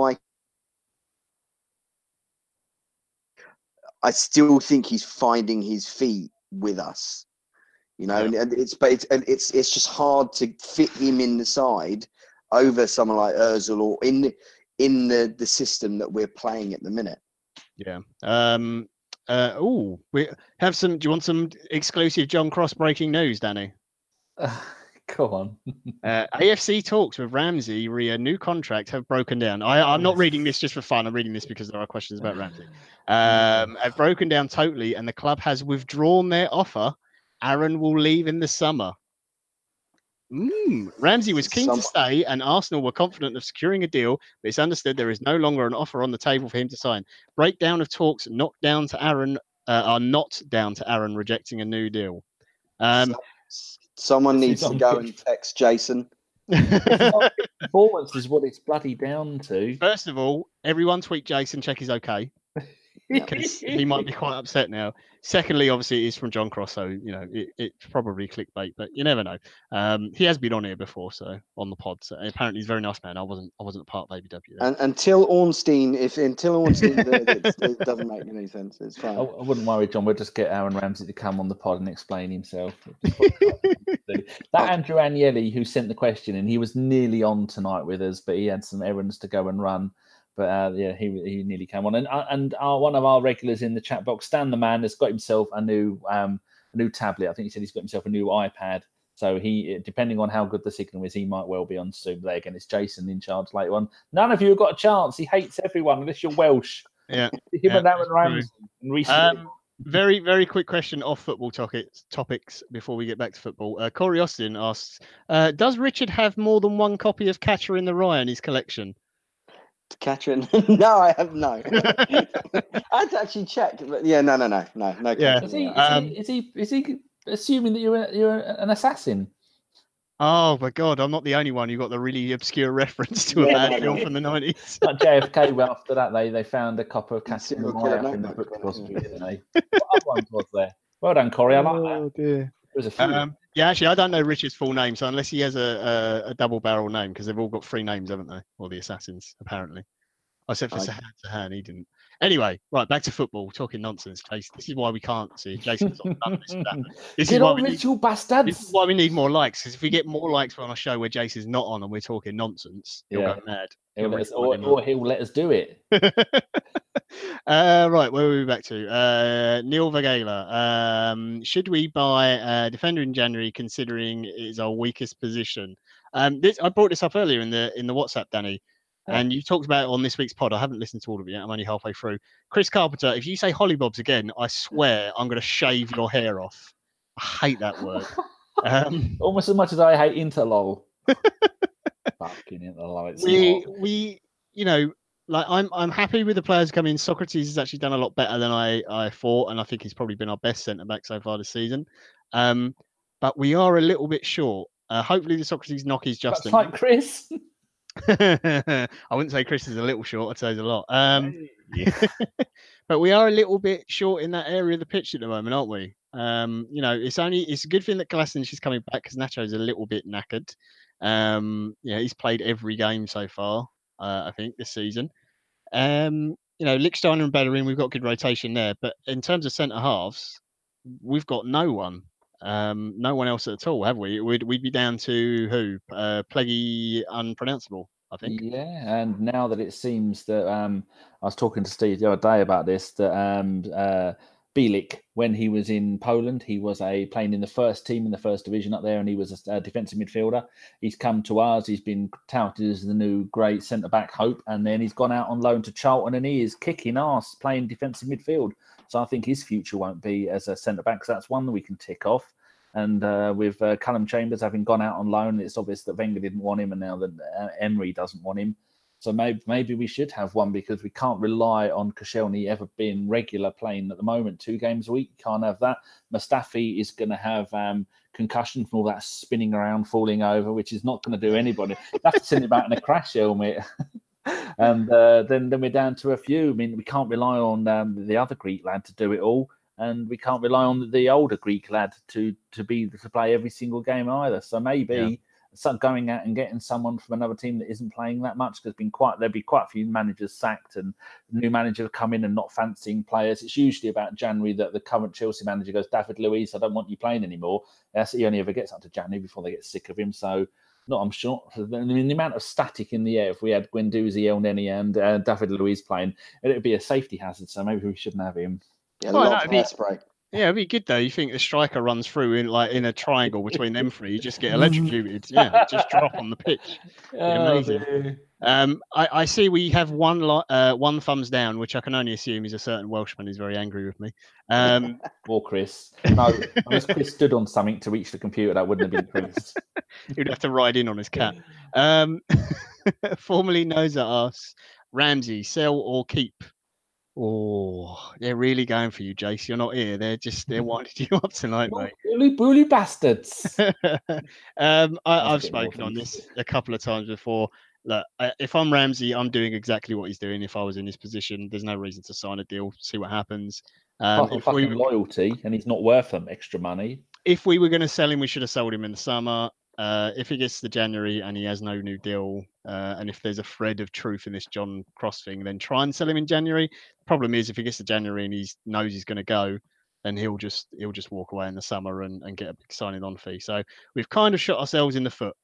still think he's finding his feet with us. You know, yeah, and it's just hard to fit him in the side over someone like Özil or in the system that we're playing at the minute. yeah. We have some. Do you want some exclusive John Cross breaking news, Danny? Go on. AFC talks with Ramsey re a new contract have broken down. I'm not reading this just for fun. I'm reading this because there are questions about Ramsey. Have broken down totally, and the club has withdrawn their offer. Aaron will leave in the summer. Ramsey was keen to stay, and Arsenal were confident of securing a deal, but it's understood there is no longer an offer on the table for him to sign. Breakdown of talks not down to Aaron are not down to Aaron rejecting a new deal. Someone needs to go and text Jason. Performance is what it's bloody down to. First of all, everyone tweet Jason, check he's okay, because he might be quite upset now. Secondly, obviously, it is from John Cross, so you know it's probably clickbait, but you never know. He has been on here before, so on the pod. So apparently, he's a very nice man. I wasn't a part of ABW. And until Ornstein, it doesn't make any sense. It's fine. I wouldn't worry, John. We'll just get Aaron Ramsey to come on the pod and explain himself. That Andrew Agnelli, who sent the question, and he was nearly on tonight with us, but he had some errands to go and run. But yeah, he nearly came on. And one of our regulars in the chat box, Stan the Man, has got himself a new tablet. I think he said he's got himself a new iPad. So he, depending on how good the signal is, he might well be on Zoom there again. It's Jason in charge later on. None of you have got a chance. He hates everyone unless you're Welsh. Yeah. Him and Aaron Ramsey. Very, very quick question off football topics before we get back to football. Corey Austin asks, does Richard have more than one copy of Catcher in the Rye in his collection? Catcher? No, I have no. I had to actually check, but yeah, no. Yeah. Is he assuming that you're an assassin? Oh my God, I'm not the only one who got the really obscure reference to a bad film from the 90s. Like JFK, well, after that, they found a copy of Catcher in the Rye up in the book depository, didn't they? What other ones was there? Well done, Corey. I like that. Oh dear. There was a few. Yeah, actually, I don't know Richard's full name, so unless he has a double barrel name, because they've all got 3 names, haven't they? Or the assassins, apparently. Except for Sahan, he didn't. Anyway, right, back to football. Talking nonsense, Jason. This is why we can't see Jason's not done this and that. This is why we need more likes. Because if we get more likes on a show where Jason's not on and we're talking nonsense, he'll go mad. Or he'll let us do it. Right, where were we back to? Neil Vagela. Should we buy a defender in January, considering it is our weakest position? I brought this up earlier in the WhatsApp, Danny. And you talked about it on this week's pod. I haven't listened to all of it yet. I'm only halfway through. Chris Carpenter, if you say hollybobs again, I swear I'm going to shave your hair off. I hate that word. Almost as much as I hate interlol. Fucking interlol. We, you know, like I'm happy with the players coming in. Socrates has actually done a lot better than I thought, and I think he's probably been our best centre back so far this season. But we are a little bit short. Hopefully the Socrates knock is just like Chris. I wouldn't say Chris is a little short. I'd say he's a lot. But we are a little bit short in that area of the pitch at the moment, aren't we? You know, it's a good thing that Kolasinac is coming back because Nacho's a little bit knackered. Yeah, he's played every game so far, I think, this season. You know, Lichtsteiner and Bellerin, we've got good rotation there. But in terms of centre halves, we've got no one. No one else at all, have we? We'd be down to who? Pleggy unpronounceable, I think. Yeah, and now that it seems that I was talking to Steve the other day about this, that Bielik, when he was in Poland, he was playing in the first team in the first division up there, and he was a defensive midfielder. He's come to us. He's been touted as the new great centre back hope, and then he's gone out on loan to Charlton, and he is kicking ass playing defensive midfield. So I think his future won't be as a centre back. So that's one that we can tick off. And with Callum Chambers having gone out on loan, it's obvious that Wenger didn't want him, and now that Emery doesn't want him. So maybe we should have one, because we can't rely on Koscielny ever being regular playing at the moment. 2 games a week, you can't have that. Mustafi is going to have concussion from all that spinning around, falling over, which is not going to do anybody. You have to send him out in a crash helmet. And then we're down to a few. I mean, we can't rely on the other Greek lad to do it all, and we can't rely on the older Greek lad to play every single game either. So maybe going out and getting someone from another team that isn't playing that much. There'll be quite a few managers sacked and new managers come in and not fancying players. It's usually about January that the current Chelsea manager goes, David Luiz, I don't want you playing anymore. He only ever gets up to January before they get sick of him. So I'm sure. I mean, the amount of static in the air, if we had Guendouzi, El Neni, and David Luiz playing, it would be a safety hazard. So maybe we shouldn't have him. Yeah, lots of hairspray. Yeah, it'd be good though. You think the striker runs through in a triangle between them three, you just get electrocuted. Yeah, just drop on the pitch. Amazing. I see we have one thumbs down, which I can only assume is a certain Welshman who's very angry with me. Or Chris. No, unless Chris stood on something to reach the computer, that wouldn't have been Chris. He'd have to ride in on his cat. Formerly Noza asks, Ramsey, sell or keep? Oh, they're really going for you, Jace. You're not here. They're winding you up tonight, mate. Bully bastards. I've spoken on this a couple of times before. Look, if I'm Ramsey, I'm doing exactly what he's doing. If I was in his position, there's no reason to sign a deal. See what happens. Loyalty, and he's not worth them extra money. If we were going to sell him, we should have sold him in the summer. If it gets to January and he has no new deal, and if there's a thread of truth in this John Cross thing, then try and sell him in January. Problem is, if he gets to January and he knows he's going to go, then he'll just walk away in the summer and get a big signing on fee. So we've kind of shot ourselves in the foot.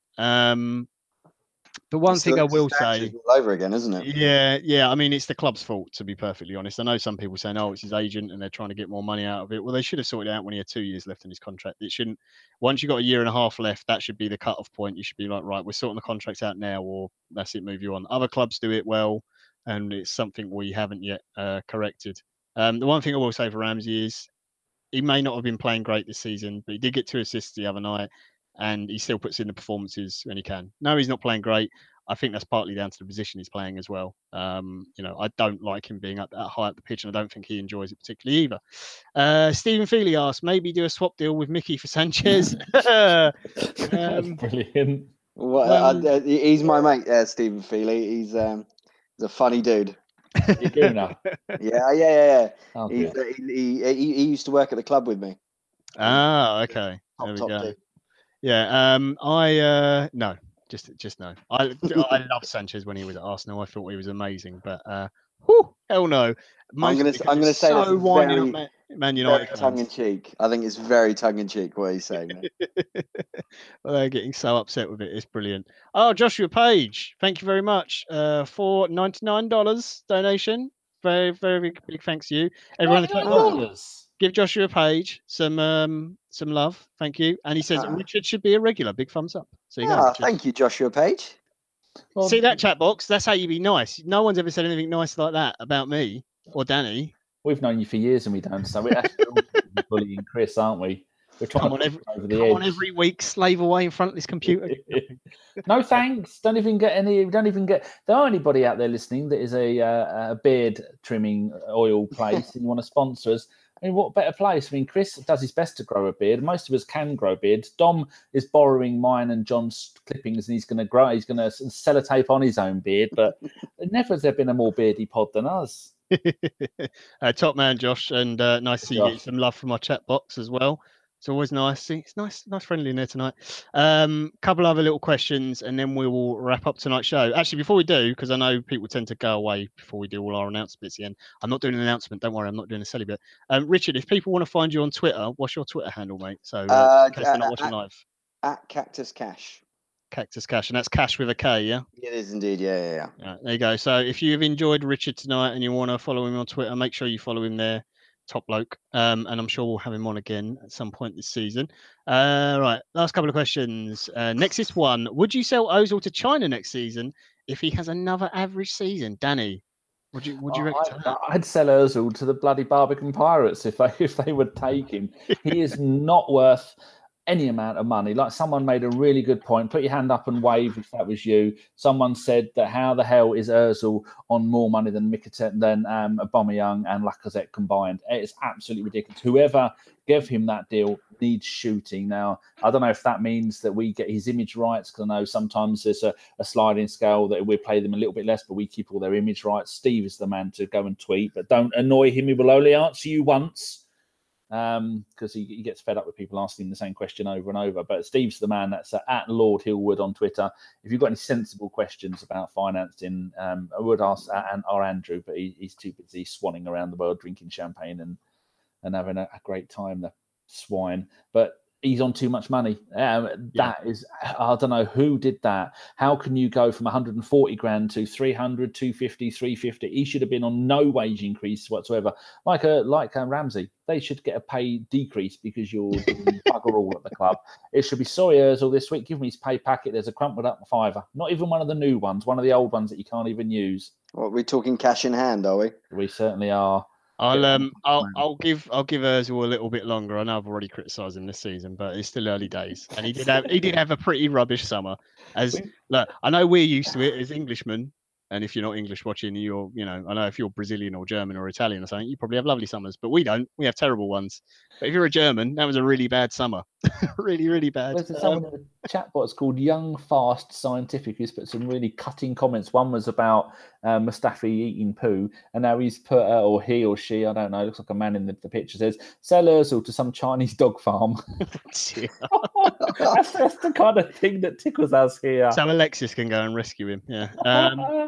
But one thing I will say, all over again, isn't it? Yeah. I mean, it's the club's fault, to be perfectly honest. I know some people saying, "Oh, it's his agent," and they're trying to get more money out of it. Well, they should have sorted it out when he had 2 years left in his contract. It shouldn't. Once you've got a year and a half left, that should be the cut-off point. You should be like, right, we're sorting the contracts out now, or that's it, move you on. Other clubs do it well, and it's something we haven't yet corrected. The one thing I will say for Ramsey is he may not have been playing great this season, but he did get 2 assists the other night, and he still puts in the performances when he can. No, he's not playing great. I think that's partly down to the position he's playing as well. I don't like him being up that high up the pitch, and I don't think he enjoys it particularly either. Stephen Feely asks, maybe do a swap deal with Mickey for Sanchez. Brilliant. He's my mate, Stephen Feely. He's a funny dude. Yeah. Oh, he used to work at the club with me. Okay. There we go. Dude. Yeah. No. Just no. I loved Sanchez when he was at Arsenal. I thought he was amazing, but hell no. I'm going to say so winding up Man United. Very tongue in cheek. I think it's very tongue in cheek what he's saying. Well, they're getting so upset with it. It's brilliant. Oh, Joshua Page, thank you very much for $99 donation. Very, very big thanks to you. Everyone, give Joshua Page some love. Thank you. And he says Richard should be a regular. Big thumbs up. So you go. Thank you, Joshua Page. Well, see that chat box? That's how you be nice. No one's ever said anything nice like that about me or Danny. We've known you for years and we don't. So we're actually bullying Chris, aren't we? We're trying on every week, slave away in front of this computer. No thanks. Don't even get any. There are anybody out there listening that is a beard trimming oil place and you want to sponsor us. I mean, what better place? I mean, Chris does his best to grow a beard. Most of us can grow beards. Dom is borrowing mine and John's clippings, and he's going to grow. He's going to sellotape on his own beard. But never has there been a more beardy pod than us. Top man, Josh, and nice to see you get some love from our chat box as well. It's always nice. See, it's nice friendly in there tonight. Couple other little questions, and then we will wrap up tonight's show. Actually, before we do, because I know people tend to go away before we do all our announcements at the end. I'm not doing an announcement. Don't worry, I'm not doing a silly bit. Richard, if people want to find you on Twitter, what's your Twitter handle, mate? So in case they're not watching live. At Cactus Cash. Cactus Cash, and that's Cash with a K, yeah? It is indeed, yeah. There you go. So if you've enjoyed Richard tonight and you want to follow him on Twitter, make sure you follow him there. Top bloke, and I'm sure we'll have him on again at some point this season. Right, last couple of questions. Nexus 1, would you sell Ozil to China next season if he has another average season? Danny, would you reckon? I'd sell Ozil to the bloody Barbican Pirates if they would take him. He is not worth any amount of money. Like someone made a really good point. Put your hand up and wave if that was you. Someone said that how the hell is Ozil on more money than Aubameyang and Lacazette combined? It's absolutely ridiculous. Whoever gave him that deal needs shooting. Now, I don't know if that means that we get his image rights, because I know sometimes there's a sliding scale that we play them a little bit less, but we keep all their image rights. Steve is the man to go and tweet, but don't annoy him. He will only answer you once. Because he gets fed up with people asking the same question over and over. But Steve's the man. That's at Lord Hillwood on Twitter. If you've got any sensible questions about financing, I would ask our Andrew, but he's too busy swanning around the world drinking champagne and having a great time, the swine. But he's on too much money. That is, I don't know who did that. How can you go from 140 grand to 300, 250, 350? He should have been on no wage increase whatsoever. Like Ramsey, they should get a pay decrease because you're doing bugger all at the club. It should be, sorry, Ozil, this week, give me his pay packet. There's a crumpled up fiver. Not even one of the new ones, one of the old ones that you can't even use. What, we're talking cash in hand, are we? We certainly are. I'll give Ozil a little bit longer. I know I've already criticised him this season, but it's still early days, and he did have a pretty rubbish summer. Look, I know we're used to it as Englishmen, and if you're not English watching, I know if you're Brazilian or German or Italian or something, you probably have lovely summers, but we don't. We have terrible ones. But if you're a German, that was a really bad summer, really, really bad. There's someone in the chat box called Young Fast Scientific who's put some really cutting comments. One was about Mustafi eating poo, and now he's put, or he or she, I don't know, looks like a man in the picture, says, sell Ozil to some Chinese dog farm. That's the kind of thing that tickles us here. So Alexis can go and rescue him. Yeah.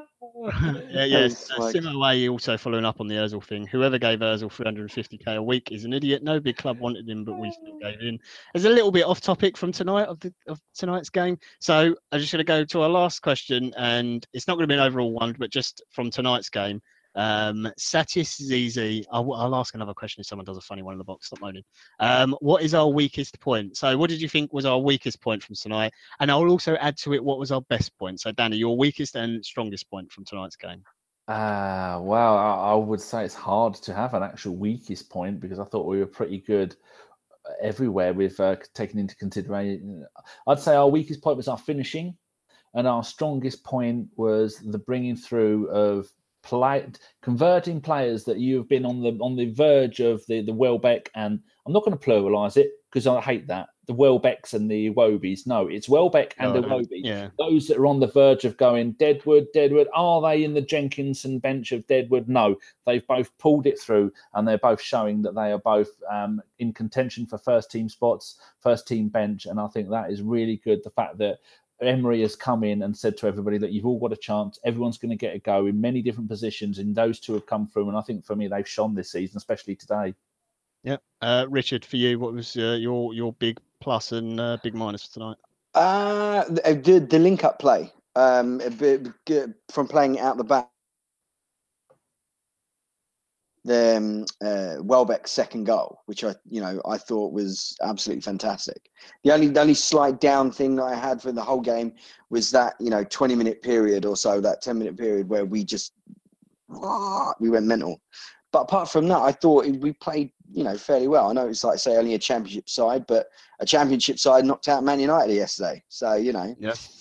Similar also following up on the Ozil thing. Whoever gave Ozil 350k a week is an idiot. No big club wanted him, but we still gave in. There's a little bit off topic from tonight of tonight's game. So I'm just going to go to our last question, and it's not going to be an overall one, but just from tonight's game. Satis Zizi, I'll ask another question if someone does a funny one in the box. Stop moaning. What is our weakest point? So what did you think was our weakest point from tonight? And I'll also add to it what was our best point. So Danny, your weakest and strongest point from tonight's game. Well, I would say it's hard to have an actual weakest point because I thought we were pretty good everywhere with taking into consideration. I'd say our weakest point was our finishing, and our strongest point was the bringing through of converting players that you have been on the verge of the Welbeck, and I'm not going to pluralize it because I hate that, the Welbecks and the Iwobis. No, it's Welbeck and Iwobi. Yeah. Those that are on the verge of going Deadwood. Are they in the Jenkinson bench of Deadwood? No, they've both pulled it through, and they're both showing that they are both in contention for first team spots, first team bench, and I think that is really good. The fact that Emery has come in and said to everybody that you've all got a chance. Everyone's going to get a go in many different positions, and those two have come through. And I think for me, they've shone this season, especially today. Yeah, Richard, for you, what was your big plus and big minus for tonight? The link-up play from playing out the back. The Welbeck's second goal, which I thought was absolutely fantastic. The only slight down thing that I had for the whole game was that 20-minute period or so, that 10-minute period where we went mental. But apart from that, I thought we played fairly well. I know it's like say only a championship side, but a championship side knocked out Man United yesterday. So Yeah.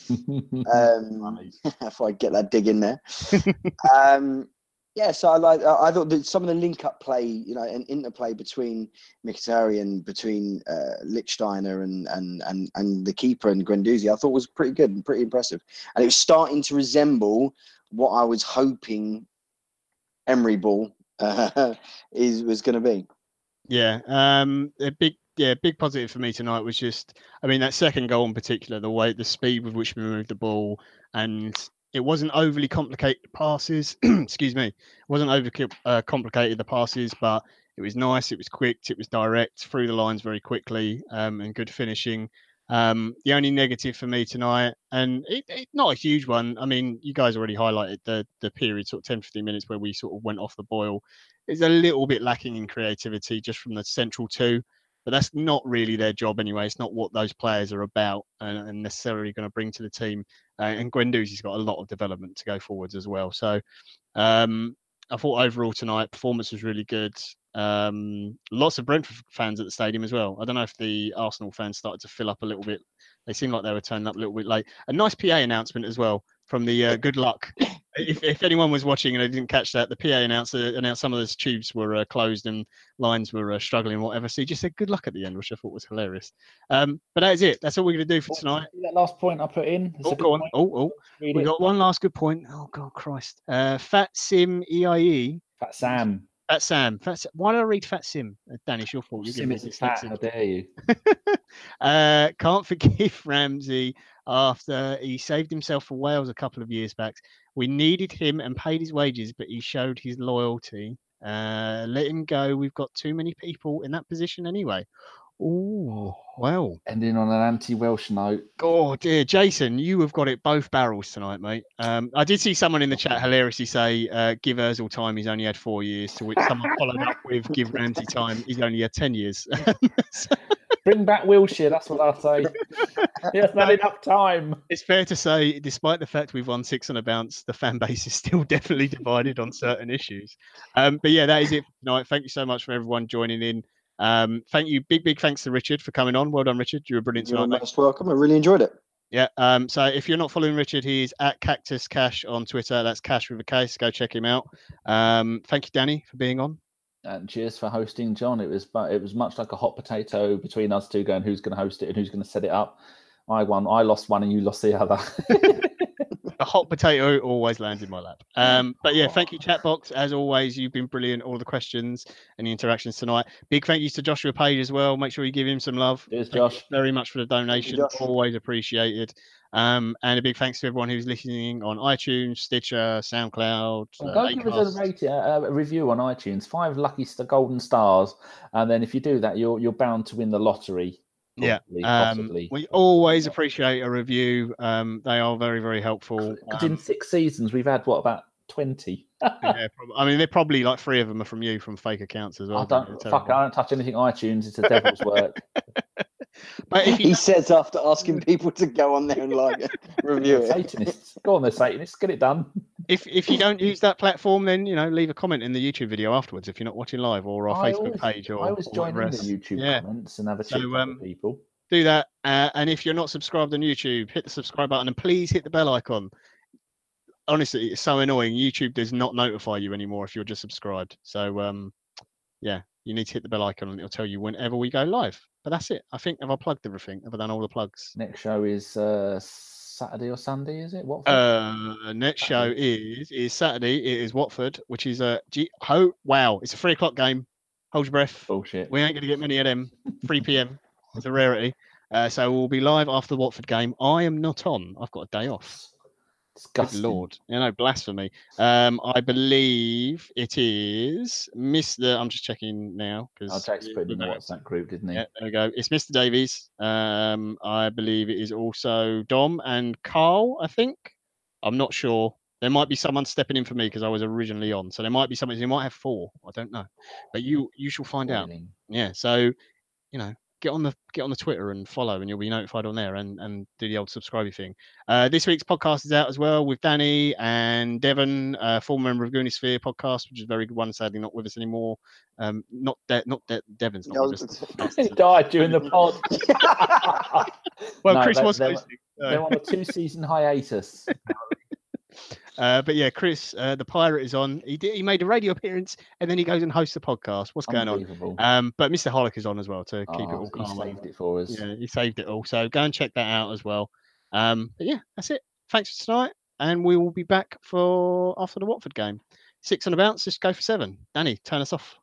If I get that dig in there. Yeah, so I thought that some of the link-up play, and interplay between Mkhitaryan, between Lichtsteiner and the keeper and Guendouzi, I thought was pretty good and pretty impressive. And it was starting to resemble what I was hoping Emery ball was going to be. Yeah, big positive for me tonight was just, that second goal in particular, the speed with which we moved the ball, and it wasn't overly complicated passes. Excuse me. It wasn't overly complicated the passes, but it was nice. It was quick. It was direct through the lines very quickly, and good finishing. The only negative for me tonight, and it not a huge one. You guys already highlighted the period, sort of 10, 15 minutes where we sort of went off the boil. It's a little bit lacking in creativity just from the central two. But that's not really their job anyway. It's not what those players are about and necessarily going to bring to the team. And Guendouzi's got a lot of development to go forwards as well. So I thought overall tonight performance was really good. Lots of Brentford fans at the stadium as well. I don't know if the Arsenal fans started to fill up a little bit. They seemed like they were turning up a little bit late. A nice PA announcement as well from the Good Luck. If anyone was watching and they didn't catch that, the PA announcer announced some of those tubes were closed and lines were struggling, whatever. So he just said "good luck" at the end, which I thought was hilarious. But that is it. That's all we're going to do for tonight. That last point I put in. Oh, go on. Oh, we got one last good point. Oh, God, Christ. Fat Sim EIE. Fat Sam. Fat Sam. Why did I read Fat Sim? Danny, it's your fault. You're Sim isn't fat. How dare you? Can't forgive Ramsey after he saved himself for Wales a couple of years back. We needed him and paid his wages, but he showed his loyalty. Let him go. We've got too many people in that position anyway. Oh, well. Ending on an anti-Welsh note. Oh dear, Jason, you have got it both barrels tonight, mate. I did see someone in the chat hilariously say, "Give Ozil time. He's only had 4 years." To which someone followed up with, "Give Ramsey time. He's only had 10 years." Bring back Wilshere. That's what I say. He hasn't had enough time. It's fair to say, despite the fact we've won 6 on a bounce, the fan base is still definitely divided on certain issues. But yeah, that is it for tonight. Thank you so much for everyone joining in. Thank you. Big thanks to Richard for coming on. Well done, Richard. You were brilliant tonight, mate. You're most welcome. I really enjoyed it. Yeah. So if you're not following Richard, he's at Cactus Cash on Twitter. That's Cash with a K. So go check him out. Thank you, Danny, for being on. And cheers for hosting, John. It was much like a hot potato between us two, going who's going to host it and who's going to set it up. I won. I lost one, and you lost the other. The hot potato always lands in my lap. But yeah, thank you, Chatbox. As always, you've been brilliant. All the questions and the interactions tonight. Big thank yous to Joshua Page as well. Make sure you give him some love. Cheers, Thank Josh. you very much for the donation. Always appreciated. And a big thanks to everyone who's listening on iTunes, Stitcher, SoundCloud. Go give us a review on iTunes. 5 lucky golden stars, and then if you do that, you're bound to win the lottery. Possibly. We always appreciate a review. They are very, very helpful. Because in 6 seasons, we've had about 20. Yeah, I mean, they're probably like 3 of them are from you, from fake accounts as well. I don't touch anything iTunes. It's a devil's work. But if he says after asking people to go on there and review it. Satanists, go on there, Satanists, get it done. If you don't use that platform, then leave a comment in the YouTube video afterwards if you're not watching live, or our Facebook page. Or I always join in the YouTube comments and have a chat with people. Do that, and if you're not subscribed on YouTube, hit the subscribe button and please hit the bell icon. Honestly, it's so annoying. YouTube does not notify you anymore if you're just subscribed. So yeah, you need to hit the bell icon and it'll tell you whenever we go live. But that's it. I think, have I plugged everything? Have I done all the plugs? Next show is Saturday or Sunday, is it? Watford? Next show is Saturday. It is Watford, which is wow, it's a 3 o'clock game. Hold your breath. Bullshit. We ain't going to get many of them. 3 p.m. It's a rarity. So we'll be live after the Watford game. I am not on. I've got a day off. Disgusting. Good Lord. Blasphemy. I believe it is Mr. I'm just checking now. Jack's put it in the WhatsApp group, didn't he? Yeah, there we go. It's Mr. Davies. I believe it is also Dom and Carl, I think. I'm not sure. There might be someone stepping in for me because I was originally on. So there might be someone who might have 4. I don't know. But you shall find out. Yeah. So, get on the Twitter and follow, and you'll be notified on there, and do the old subscribing thing. This week's podcast is out as well with Danny and Devon, former member of Goonisphere podcast, which is a very good one. Sadly, not with us anymore. Not Devon's not with us. He died during the pod. Well, no, Chris was hosting. They're on a 2-season hiatus. But yeah, Chris, the pirate, is on. He made a radio appearance and then he goes and hosts the podcast. What's going on? But Mr. Hollick is on as well to keep it all calm. He saved it for us. Yeah, he saved it all. So go and check that out as well. But yeah, that's it. Thanks for tonight, and we will be back for after the Watford game. 6 on the bounce. Just go for 7. Danny, turn us off.